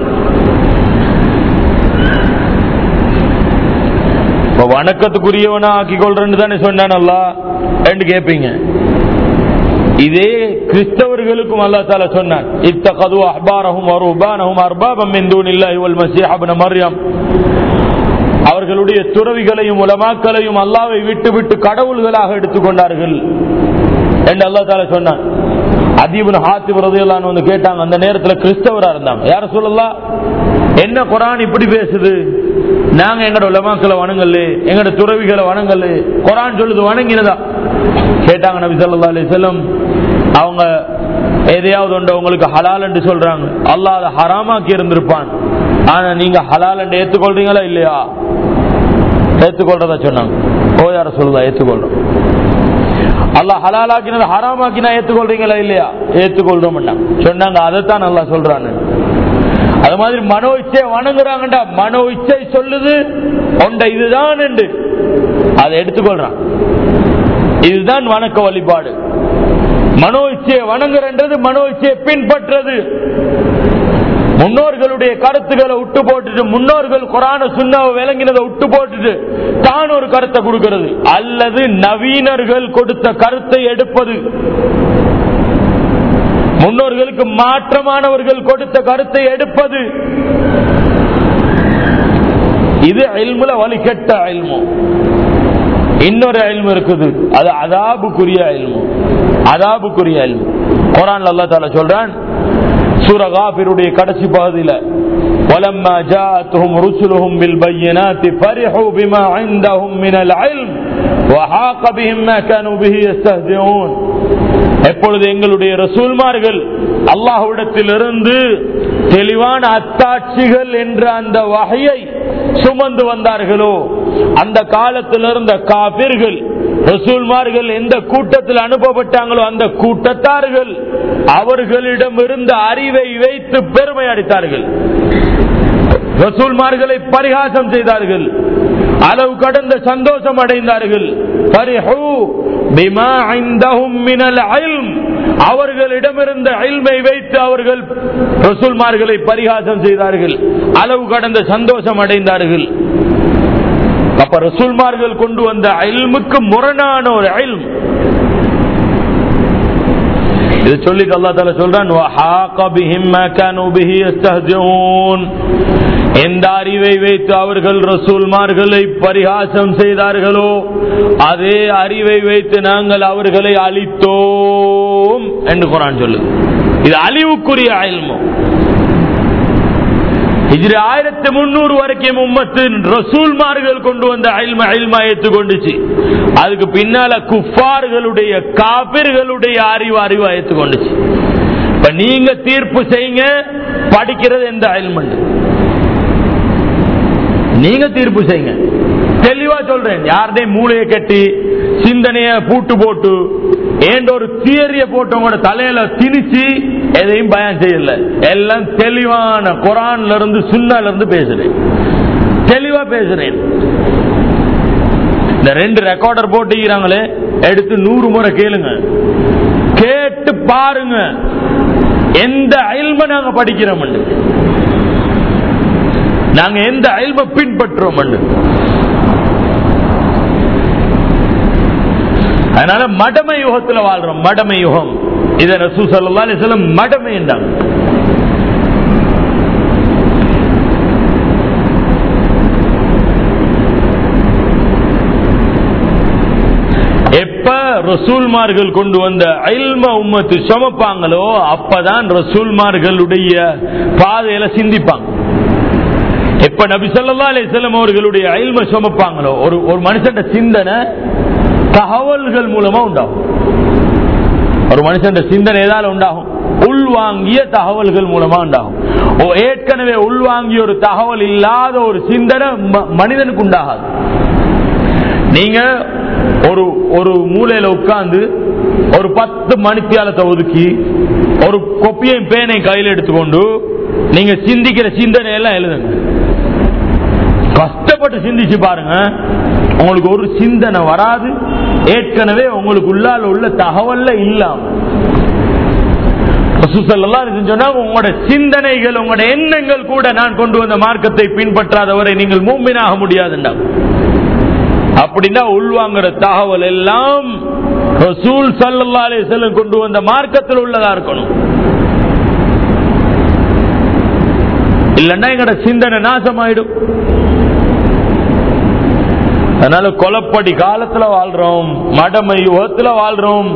வணக்கத்துக்குரியவனா ஆக்கி கொள்றேன்னு தானே சொன்னான் அல்லாஹ் என்று கேட்பீங்க. இதே கிறிஸ்தவர்களுக்கும் அல்லாஹ் தஆலா சொன்னான், இத்தகது அஹ்பாரஹும் வ ருஹ்பானஹும் அர்பாபம் மின் தூனில்லாஹி வல் மஸீஹ் இப்னு மர்யம், அவர்களுடைய துறவிகளையும் உலமாக்களையும் அல்லாஹ்வை விட்டு கடவுள்களாக எடுத்துக்கொண்டார்கள் என்று அல்லாஹ் தஆலா சொன்னான். அதி இப்னு ஹாத்திம் ரலியல்லாஹு அன்ஹு வந்து கேட்டாங்க, அந்த நேரத்தில் கிறிஸ்தவரா இருந்தாங்க, யா ரசூலல்லாஹ் என்ன குர்ஆன் இப்படி பேசுது, நாங்க எங்கட உலமாக்களை வணங்கல, எங்கட துறவிகளை வணங்கல, குர்ஆன் சொல்லுது வணங்கினதா கேட்டாங்க. நபி ஸல்லல்லாஹு அலைஹி வஸல்லம் அவங்க எதையாவது ஒன்று உங்களுக்கு ஹலால் என்று சொல்றாங்க, அல்லாஹ் அதை ஹராமாக்கி இருந்திருப்பான், ஆனா நீங்க ஹலால் என்று ஏற்றுக்கொள்றீங்களா இல்லையா? ஏற்றுக்கொள்றதா சொன்னாங்க. ஓ யா ரசூலுல்லாஹ் ஏற்றுக்கொள்றோம். அல்லாஹ் ஹலாலாக்கினது ஹராமாக்கினா ஏற்றுக்கொள்றீங்களா இல்லையா? ஏற்றுக்கொள்றோம் சொன்னாங்க. அதைத்தான் அல்லாஹ் சொல்றான்னு. அது மாதிரி மனோ இச்சை வணங்குறாங்கடா, மனோ இச்சை சொல்லுது ஒண்ட இதுதான் என்று அதை எடுத்துக்கொள்றான். இதுதான் வணக்க வழிபாடு. மனோ இச்சையை வணங்குறது மனோ இச்சையை பின்பற்றது. முன்னோர்களுடைய கருத்துக்களை விட்டு போட்டுட்டு, முன்னோர்கள் குர்ஆன சுன்னாவை விளங்கினதை விட்டு போட்டுட்டு தான் ஒரு கருத்தை கொடுக்கிறது, அல்லது நவீனர்கள் கொடுத்த கருத்தை எடுப்பது, முன்னோர்களுக்கு மாற்றமானவர்கள் கொடுத்த கருத்தை எடுப்பது, இது இல்முல வழிகெட்ட இல்மு. இன்னொரு இல்மு இருக்குது, அது அதாபுக்குரிய இல்மு. அதாபுக்குரிய இல்மு குர்ஆன்ல அல்லாஹ் தஆலா சொல்றான், சூரா காஃபிருடைய கடைசி பகுதியில, وَلَمَّا جَاءَتْهُمْ رُسُلُهُمْ بِالْبَيِّنَاتِ فَرِحُوا بِمَا عِندَهُمْ مِنَ الْعِلْمِ وَحَاقَ بِهِمْ مَا كَانُوا بِهِ يَسْتَهْزِئُونَ. எப்பொழுது எங்களுடைய ரசூல்மார்கள் அல்லாஹ்விடத்திலிருந்து தெளிவான அத்தாட்சிகள் என்ற அந்த வஹையை சுமந்து வந்தார்களோ, அந்த காலத்தில் இருந்த காபிர்கள் ரசூல்மார்கள் எந்த கூட்டத்தில் அனுப்பப்பட்டாங்களோ அந்த கூட்டத்தார்கள் அவர்களிடம் இருந்த அறிவை வைத்து பெருமை அடித்தார்கள், ரசூல்மார்களை பரிகாசம் செய்தார்கள், அளவு கடந்த சந்தோஷம் அடைந்தார்கள். அவர்களிடமிருந்த இல்மை வைத்து அவர்கள் ரசூல்மார்களை பரிகாசம் செய்தார்கள், அளவு கடந்த சந்தோஷம் அடைந்தார்கள். அப்ப ரசூல்மார்கள் கொண்டு வந்த இல்முக்கு முரணான ஒரு இல்ம் இது சொல்லி அல்லாஹ் தஆலா சொல்றான், وَحَاقَ بِهِمْ مَا كَانُوا بِهِ يَسْتَهْزِئُونَ. எந்த அறிவை வைத்து அவர்கள் ரசூல்மார்களை பரிகாசம் செய்தார்களோ அதே அறிவை வைத்து நாங்கள் அவர்களை அழித்தோம் என்று குர்ஆன் சொல்லுது. இது அழிவுக்குரிய இல்மு. ஹிஜ்ரி 1300 வரைக்கும் உம்மத்தின் ரசூல்மார்கள் கொண்டு வந்த இல்மா ஏற்றுக்கொண்டுச்சு. அதுக்கு பின்னால குஃபார்களுடைய காபிர்களுடைய அறிவா ஏற்றுக்கொண்டுச்சு. இப்ப நீங்க தீர்ப்பு செய்யுங்க, படிக்கிறது எந்த இல்மு? நீங்க தீர்ப்பு செய்யுங்க. தெளிவா சொல்றேன், யார்டையும் மூளையை கட்டி சிந்தனைய பூட்டு போட்டு ஏண்ட ஒரு தியரிய போட்டு உங்களோட தலையில திணிச்சு எதையும் பயன் செய்யல. எல்லாம் தெளிவான குர்ஆன்ல இருந்து சுன்னால இருந்து பேசுறேன், தெளிவா பேசுறேன். இந்த 2 ரெக்கார்டர் போட்டுக்கிறாங்களே, எடுத்து 100 முறை கேளுங்க, கேட்டு பாருங்க எந்த இல்ம நாங்க படிக்கிறோம், நாங்க எந்த இல்ம பின்பற்றோம். அதனால மடமை யுகத்தில் வாழ்றோம், மடமை யுகம். இத ரசூல் ஸல்லல்லாஹு அலைஹி வஸல்லம் மடமை என்றாங்க. எப்ப ரசூல்மார்கள் கொண்டு வந்த இல்ம உம்மத்து சுமப்பாங்களோ அப்பதான் ரசூல்மார்களுடைய பாதையில சிந்திப்பாங்க. எப்ப நபி ஸல்லல்லாஹு அலைஹி வஸல்லம் அவர்களுடைய இல்ம சுமப்பாங்களோ, ஒரு மனுஷன் சிந்தனை தகவல்கள் மூலமா உண்டாகும். ஒரு மனுஷன் சிந்தனை ஏதாவது உண்டாகும், உள்வாங்கிய தகவல்கள் மூலமா உண்டாகும். ஏற்கனவே உள்வாங்கிய ஒரு தகவல் இல்லாத ஒரு சிந்தனை மனிதனுக்கு உண்டாகாது. நீங்க ஒரு மூலையில உட்கார்ந்து ஒரு 10 மணித்தியாலத்தை ஒதுக்கி ஒரு கொப்பியையும் பேனை கையில் எடுத்துக்கொண்டு நீங்க சிந்திக்கிற சிந்தனை எல்லாம் எழுதுங்க. கஷ்டப்பட்டு சிந்திச்சு பாருங்க, உங்களுக்கு ஒரு சிந்தனை வராது. ஏற்கனவே உங்களுக்கு உள்ளால உள்ள தகவல்ல இல்லாம உங்களோட சிந்தனைகள், உங்களோட எண்ணங்கள் கூட நான் கொண்டு வந்த மார்க்கத்தை பின்பற்றாதவரை நீங்கள் மூமினாக முடியாதுண்டா. அப்படின்னா உள்வாங்குற தகவல் எல்லாம் ரசூல் ஸல்லல்லாஹு அலைஹி வஸல்லம் கொண்டு வந்த மார்க்கத்தில் உள்ளதா இருக்கணும். இல்லன்னா எங்களோட சிந்தனை நாசமாயிடும். அதனால கொலப்படி காலத்துல வாழ்றோம், மடமை யுகத்துல வாழ்றோம்.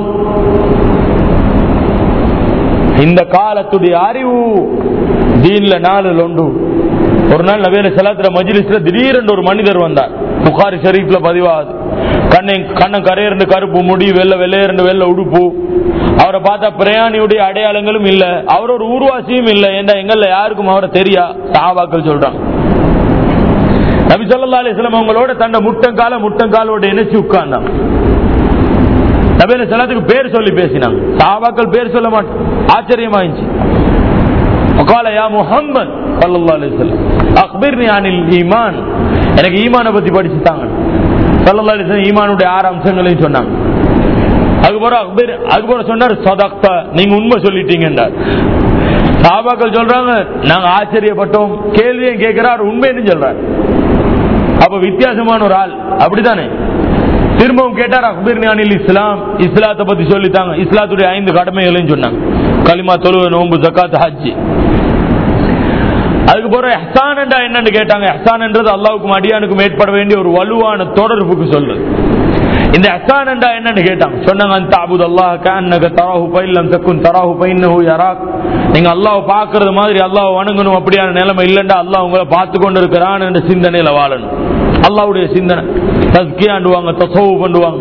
இந்த காலத்துடைய அறிவு தீன்ல 4 உண்டு. ஒரு நாள் நபிய ஸல்லல்லாஹு மஜ்லிஸ்ல திடீரென்று ஒரு மனிதர் வந்தார். புகாரி ஷரீஃப்ல பதிவாகுது. கண்ணம் கரையரண்டு கருப்பு முடி, வெள்ளை உடுப்பு. அவரை பார்த்தா பிரயாணியுடைய அடையாளங்களும் இல்ல, அவர் ஒரு ஊர்வாசியும் இல்ல. ஏண்டா எங்கல்ல யாருக்கும் அவரை தெரியா, சஹாபாக்கள் சொல்றாங்க. நபி ஸல்லல்லாஹு அலைஹி வஸல்லம் அவங்களோட தன்னை முட்டங்காலோட இணைச்சு உட்கார்ந்தாங்க. நபி ஸல்லல்லாஹுக்கு பேர் சொல்லி பேசினாங்க. சஹாபாக்கள் பேர் சொல்ல மாட்டாங்க, ஆச்சரியமாயிடுச்சு. وقال يا محمد صلى الله عليه وسلم اخبرني عن الايمان, எனக்கு ஈமானை பத்தி படிச்சு தாங்க. ஸல்லல்லாஹு அலைஹி வஸல்லம் ஈமானுடைய 6 அம்சங்களையும் சொன்னாங்க. அதுக்கப்புறம் சொன்னார், சதக்த, நீங்க உண்மை சொல்லிட்டீங்கன்றார். சஹாபாக்கள் சொல்றாங்க, நாங்க ஆச்சரியப்பட்டோம். கேள்வியும் கேட்கிறார், உண்மைன்னு சொல்றார். அப்ப வித்தியாசமான ஒரு ஆள், அப்படித்தானே? திரும்பவும் கேட்டார், அக்பிர்னி அனில் இஸ்லாம், இஸ்லாத்தை பத்தி சொல்லித்தாங்க. இஸ்லாத்துடைய 5 கடமைகளையும் சொன்னாங்க. கலிமா, தொழுகை, நோன்பு, ஜகாத், ஹஜ். அதுக்கு போற இஹ்சான் என்றா என்னன்னு கேட்டாங்க. இஹ்சான் என்றது அல்லாஹ்வுக்கும் அடியானுக்கும் ஏற்பட வேண்டிய ஒரு வலுவான தொடர்புக்கு சொல்றது. இந்த இஹ்சான் என்றா என்னன்னு கேட்டாங்க. சொன்னாங்க, அன்த அபுதல்லாஹ கஅன்னக தராஹு ஃபஇல்லம் தகுன் தராஹு ஃபஇன்னஹு யராக். நீங்க அல்லாஹ்வை பார்க்கிறது மாதிரி அல்லாஹ்வை வணங்கணும். அப்படியான நிலைமை இல்லைண்டா அல்லாஹ் உங்களை பார்த்து கொண்டு இருக்கிறான் என்ற சிந்தனையில வாழணும். அல்லாஹ்வுடைய சிந்தனை. தஸ்கியாண்டுவாங்க, தஸவ்வுஃப் பண்ணுவாங்க.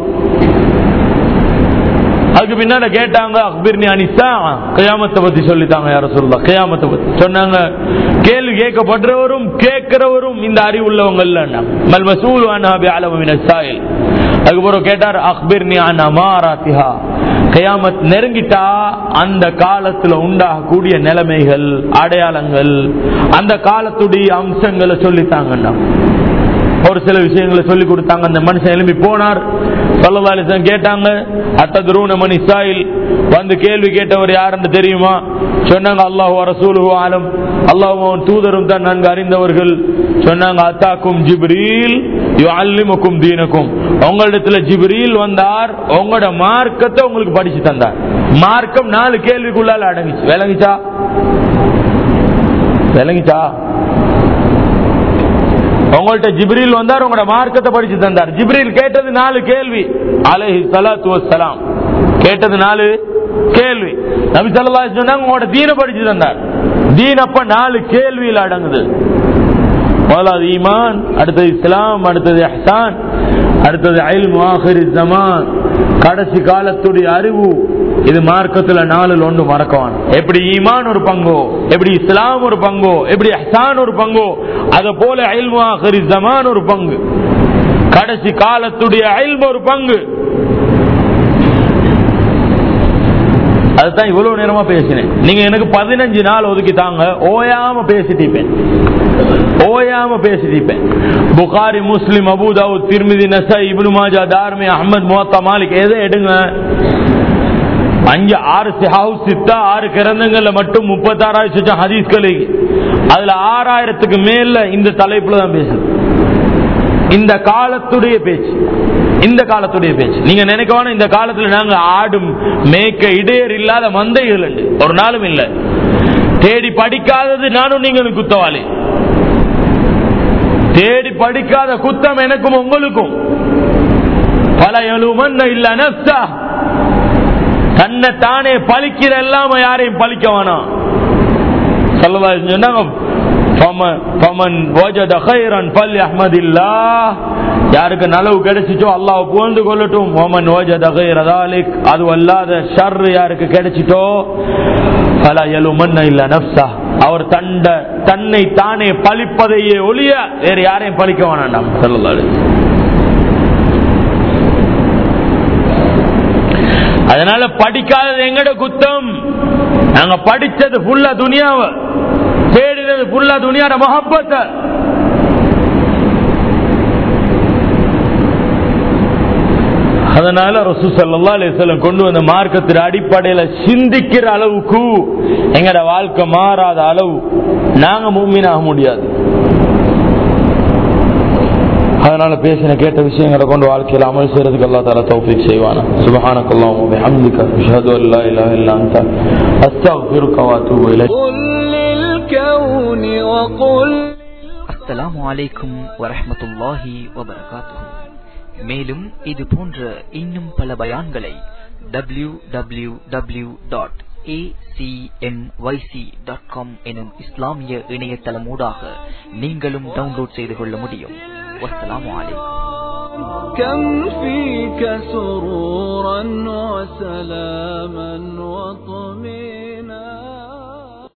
அதுக்கு பின்னால கேட்டாங்க, அக்பிர்னி அனிஸா, கியாமத்தை பத்தி சொல்லித்தாங்க. யா ரசூலுல்லாஹ், கியாமத்தை பத்தி சொன்னாங்க. கேள்வி கேட்கப்படுறவரும் கேட்கிறவரும் இந்த அறிவு உள்ளவங்க இல்ல. மல் மஸ்ஊலு அன்ஹா பிஅலம மினஸ் ஸாயில். அதுக்கப்புறம் கேட்டார், அக்பிர்னி அன் அமாராத்திஹா, கியாமத் நெருங்கிட்டா அந்த காலத்துல உண்டாகக்கூடிய நிலைமைகள், அடையாளங்கள், அந்த காலத்துடைய அம்சங்களை சொல்லித்தாங்கண்ணா. ஒரு சில விஷயங்களை சொல்லி கொடுத்தாங்க. அந்த மனுஷன் எழுப்பி போனார். ஸல்லல்லாஹு அலைஹி வஸல்லம் கேட்டாங்க, அத்ததுரூன மன் இஸ்ராயில், வந்து கேள்வி கேட்டவர் யாருன்னு தெரியுமா? சொன்னாங்க, அல்லாஹு வ ரசூலுஹு ஆலம், அல்லாஹ்வும் தூதரும் தான் நன்கு அறிந்தவர்கள். சொன்னாங்க, அத்தாக்கும் ஜிப்ரீல் யுஅல்லிமுக்கும் தீனக்கும், உங்களிடத்துல ஜிப்ரீல் வந்தார், உங்களோட மார்க்கத்தை உங்களுக்கு படிச்சு தந்தார். மார்க்கம் 4 கேள்விக்குள்ளால அடங்கிச்சு. விளங்கிச்சா? உங்கள்ட்ட ஜிப்ரீல் வந்தார், உங்களோட மார்க்கத்தை படிச்சு தந்தார். ஜிப்ரீல் கேட்டது 4 கேள்வி. அலைஹி ஸலாத்து வஸ்ஸலாம் கேட்டது 4 கேள்வி. நபி ஸல்லல்லாஹு அலைஹி வஸல்லம் உங்களோட தீன படிச்சு தந்தார். தீன் அப்ப 4 கேள்வியில் அடங்குது. முதலாவது ஈமான், அடுத்தது இஸ்லாம், அடுத்தது இஹ்சான், அடுத்தது இல்மு ஆகிரிஸ் ஸமான், கடைசி காலத்துடைய அறிவு. இது மார்க்கத்துல 4 ஒன்று மறக்கவான். எப்படி ஈமான் ஒரு பங்கோ, எப்படி இஸ்லாம் ஒரு பங்கோ, எப்படி இஹ்சான் ஒரு பங்கோ, அத போல இல்மு ஆகிரிஸ் ஸமான் ஒரு பங்கு, கடைசி காலத்துடைய இல்மு ஒரு பங்கு. அதுதான் இவ்வளவு நேரமா பேசினேன். நீங்க எனக்கு 15 நாள் ஒதுக்கி தாங்க, ஓயாம பேசிட்டீப்பேன். புகாரி, முஸ்லிம், அபூ தாவூத், திர்மிதி, நஸாயி, இப்னு மாஜா, தார்மி, அஹ்மத், முவத்தா, மாலிக், எதை எடுங்க, 5 6 சிஹாஹு சித்தா, 6 கிரந்தங்கள்ல மட்டும் 36,000 ஹதீஸ்கள். அதுல 6000க்கு மேல இந்த தலைப்புல தான் பேசுது. இந்த காலத்துடைய பேச்சு, இந்த காலத்துடைய பேச்சு. நீங்க நினைக்கவான இந்த காலத்துல நாங்க ஆடும் மேய்க்க இடையர் இல்லாத மந்தைகள் ஒரு நாளும் இல்ல. தேடி படிக்காதது நானும் நீங்களும் குத்தவாளி. தேடி படிக்காத குத்தம் எனக்கும் உங்களுக்கும். பல யலுமன்ன இல்ல நஃப்ஸா, தன்னை தானே பழிக்கிற எல்லாம யாரையும் பழிக்க வேணாம். ஸல்லல்லாஹு அலைஹி வஸல்லம் சொன்னாங்க, யாருக்கு நலவு கிடைச்சிட்டோ அல்லாஹ் புகழ்ந்து கொள்ளட்டும். அது அல்லாத ஷர் யாருக்கு கிடைச்சிட்டோ அவர் தன்னை தானே பழிப்பதையே ஒழிய வேற யாரையும் பழிக்க வேணாம். அதனால படிக்காதது எங்கட குத்தம். நாங்க படிச்சது ஃபுல்லா துனியாவை தேடினது, ஃபுல்லா துனியாட முஹப்பத்தை. அதனால ரசூல் ஸல்லல்லாஹு அலைஹி வஸல்லம் கொண்டு வந்த மார்க்கத்தின் அடிப்படையில சிந்திக்கிற அளவுக்கு எங்கட வாழ்க்கை மாறாத அளவு நாங்க முஃமினாக முடியாது. அதனால பேசின கேட்ட விஷயங்களை கொண்டு வாழ்க்கையில் அமல் செய்யறதுக்கு அல்லாஹ் தஆலா தௌஃபீக் செய்வானா. சுப்ஹானக்கல்லாஹு வ பிஹம்திக அஷ்ஹது அன் லா இலாஹா இல்லா அன்த அஸ்தக்ஃபிருக வ அத்தூபு இலைக். அஸ்ஸலாமு அலைக்கும் வரஹ்மத்துல்லாஹி வபரகாத்துஹு. மேலும் இது போன்ற இன்னும் பல பயான்களை www.acmyc.com எனும் இஸ்லாமிய இணையதளமூடாக நீங்களும் டவுன்லோட் செய்து கொள்ள முடியும். வஸ்ஸலாமு அலைக்கும். كم فيك سرورا وسلاما وطمئنانا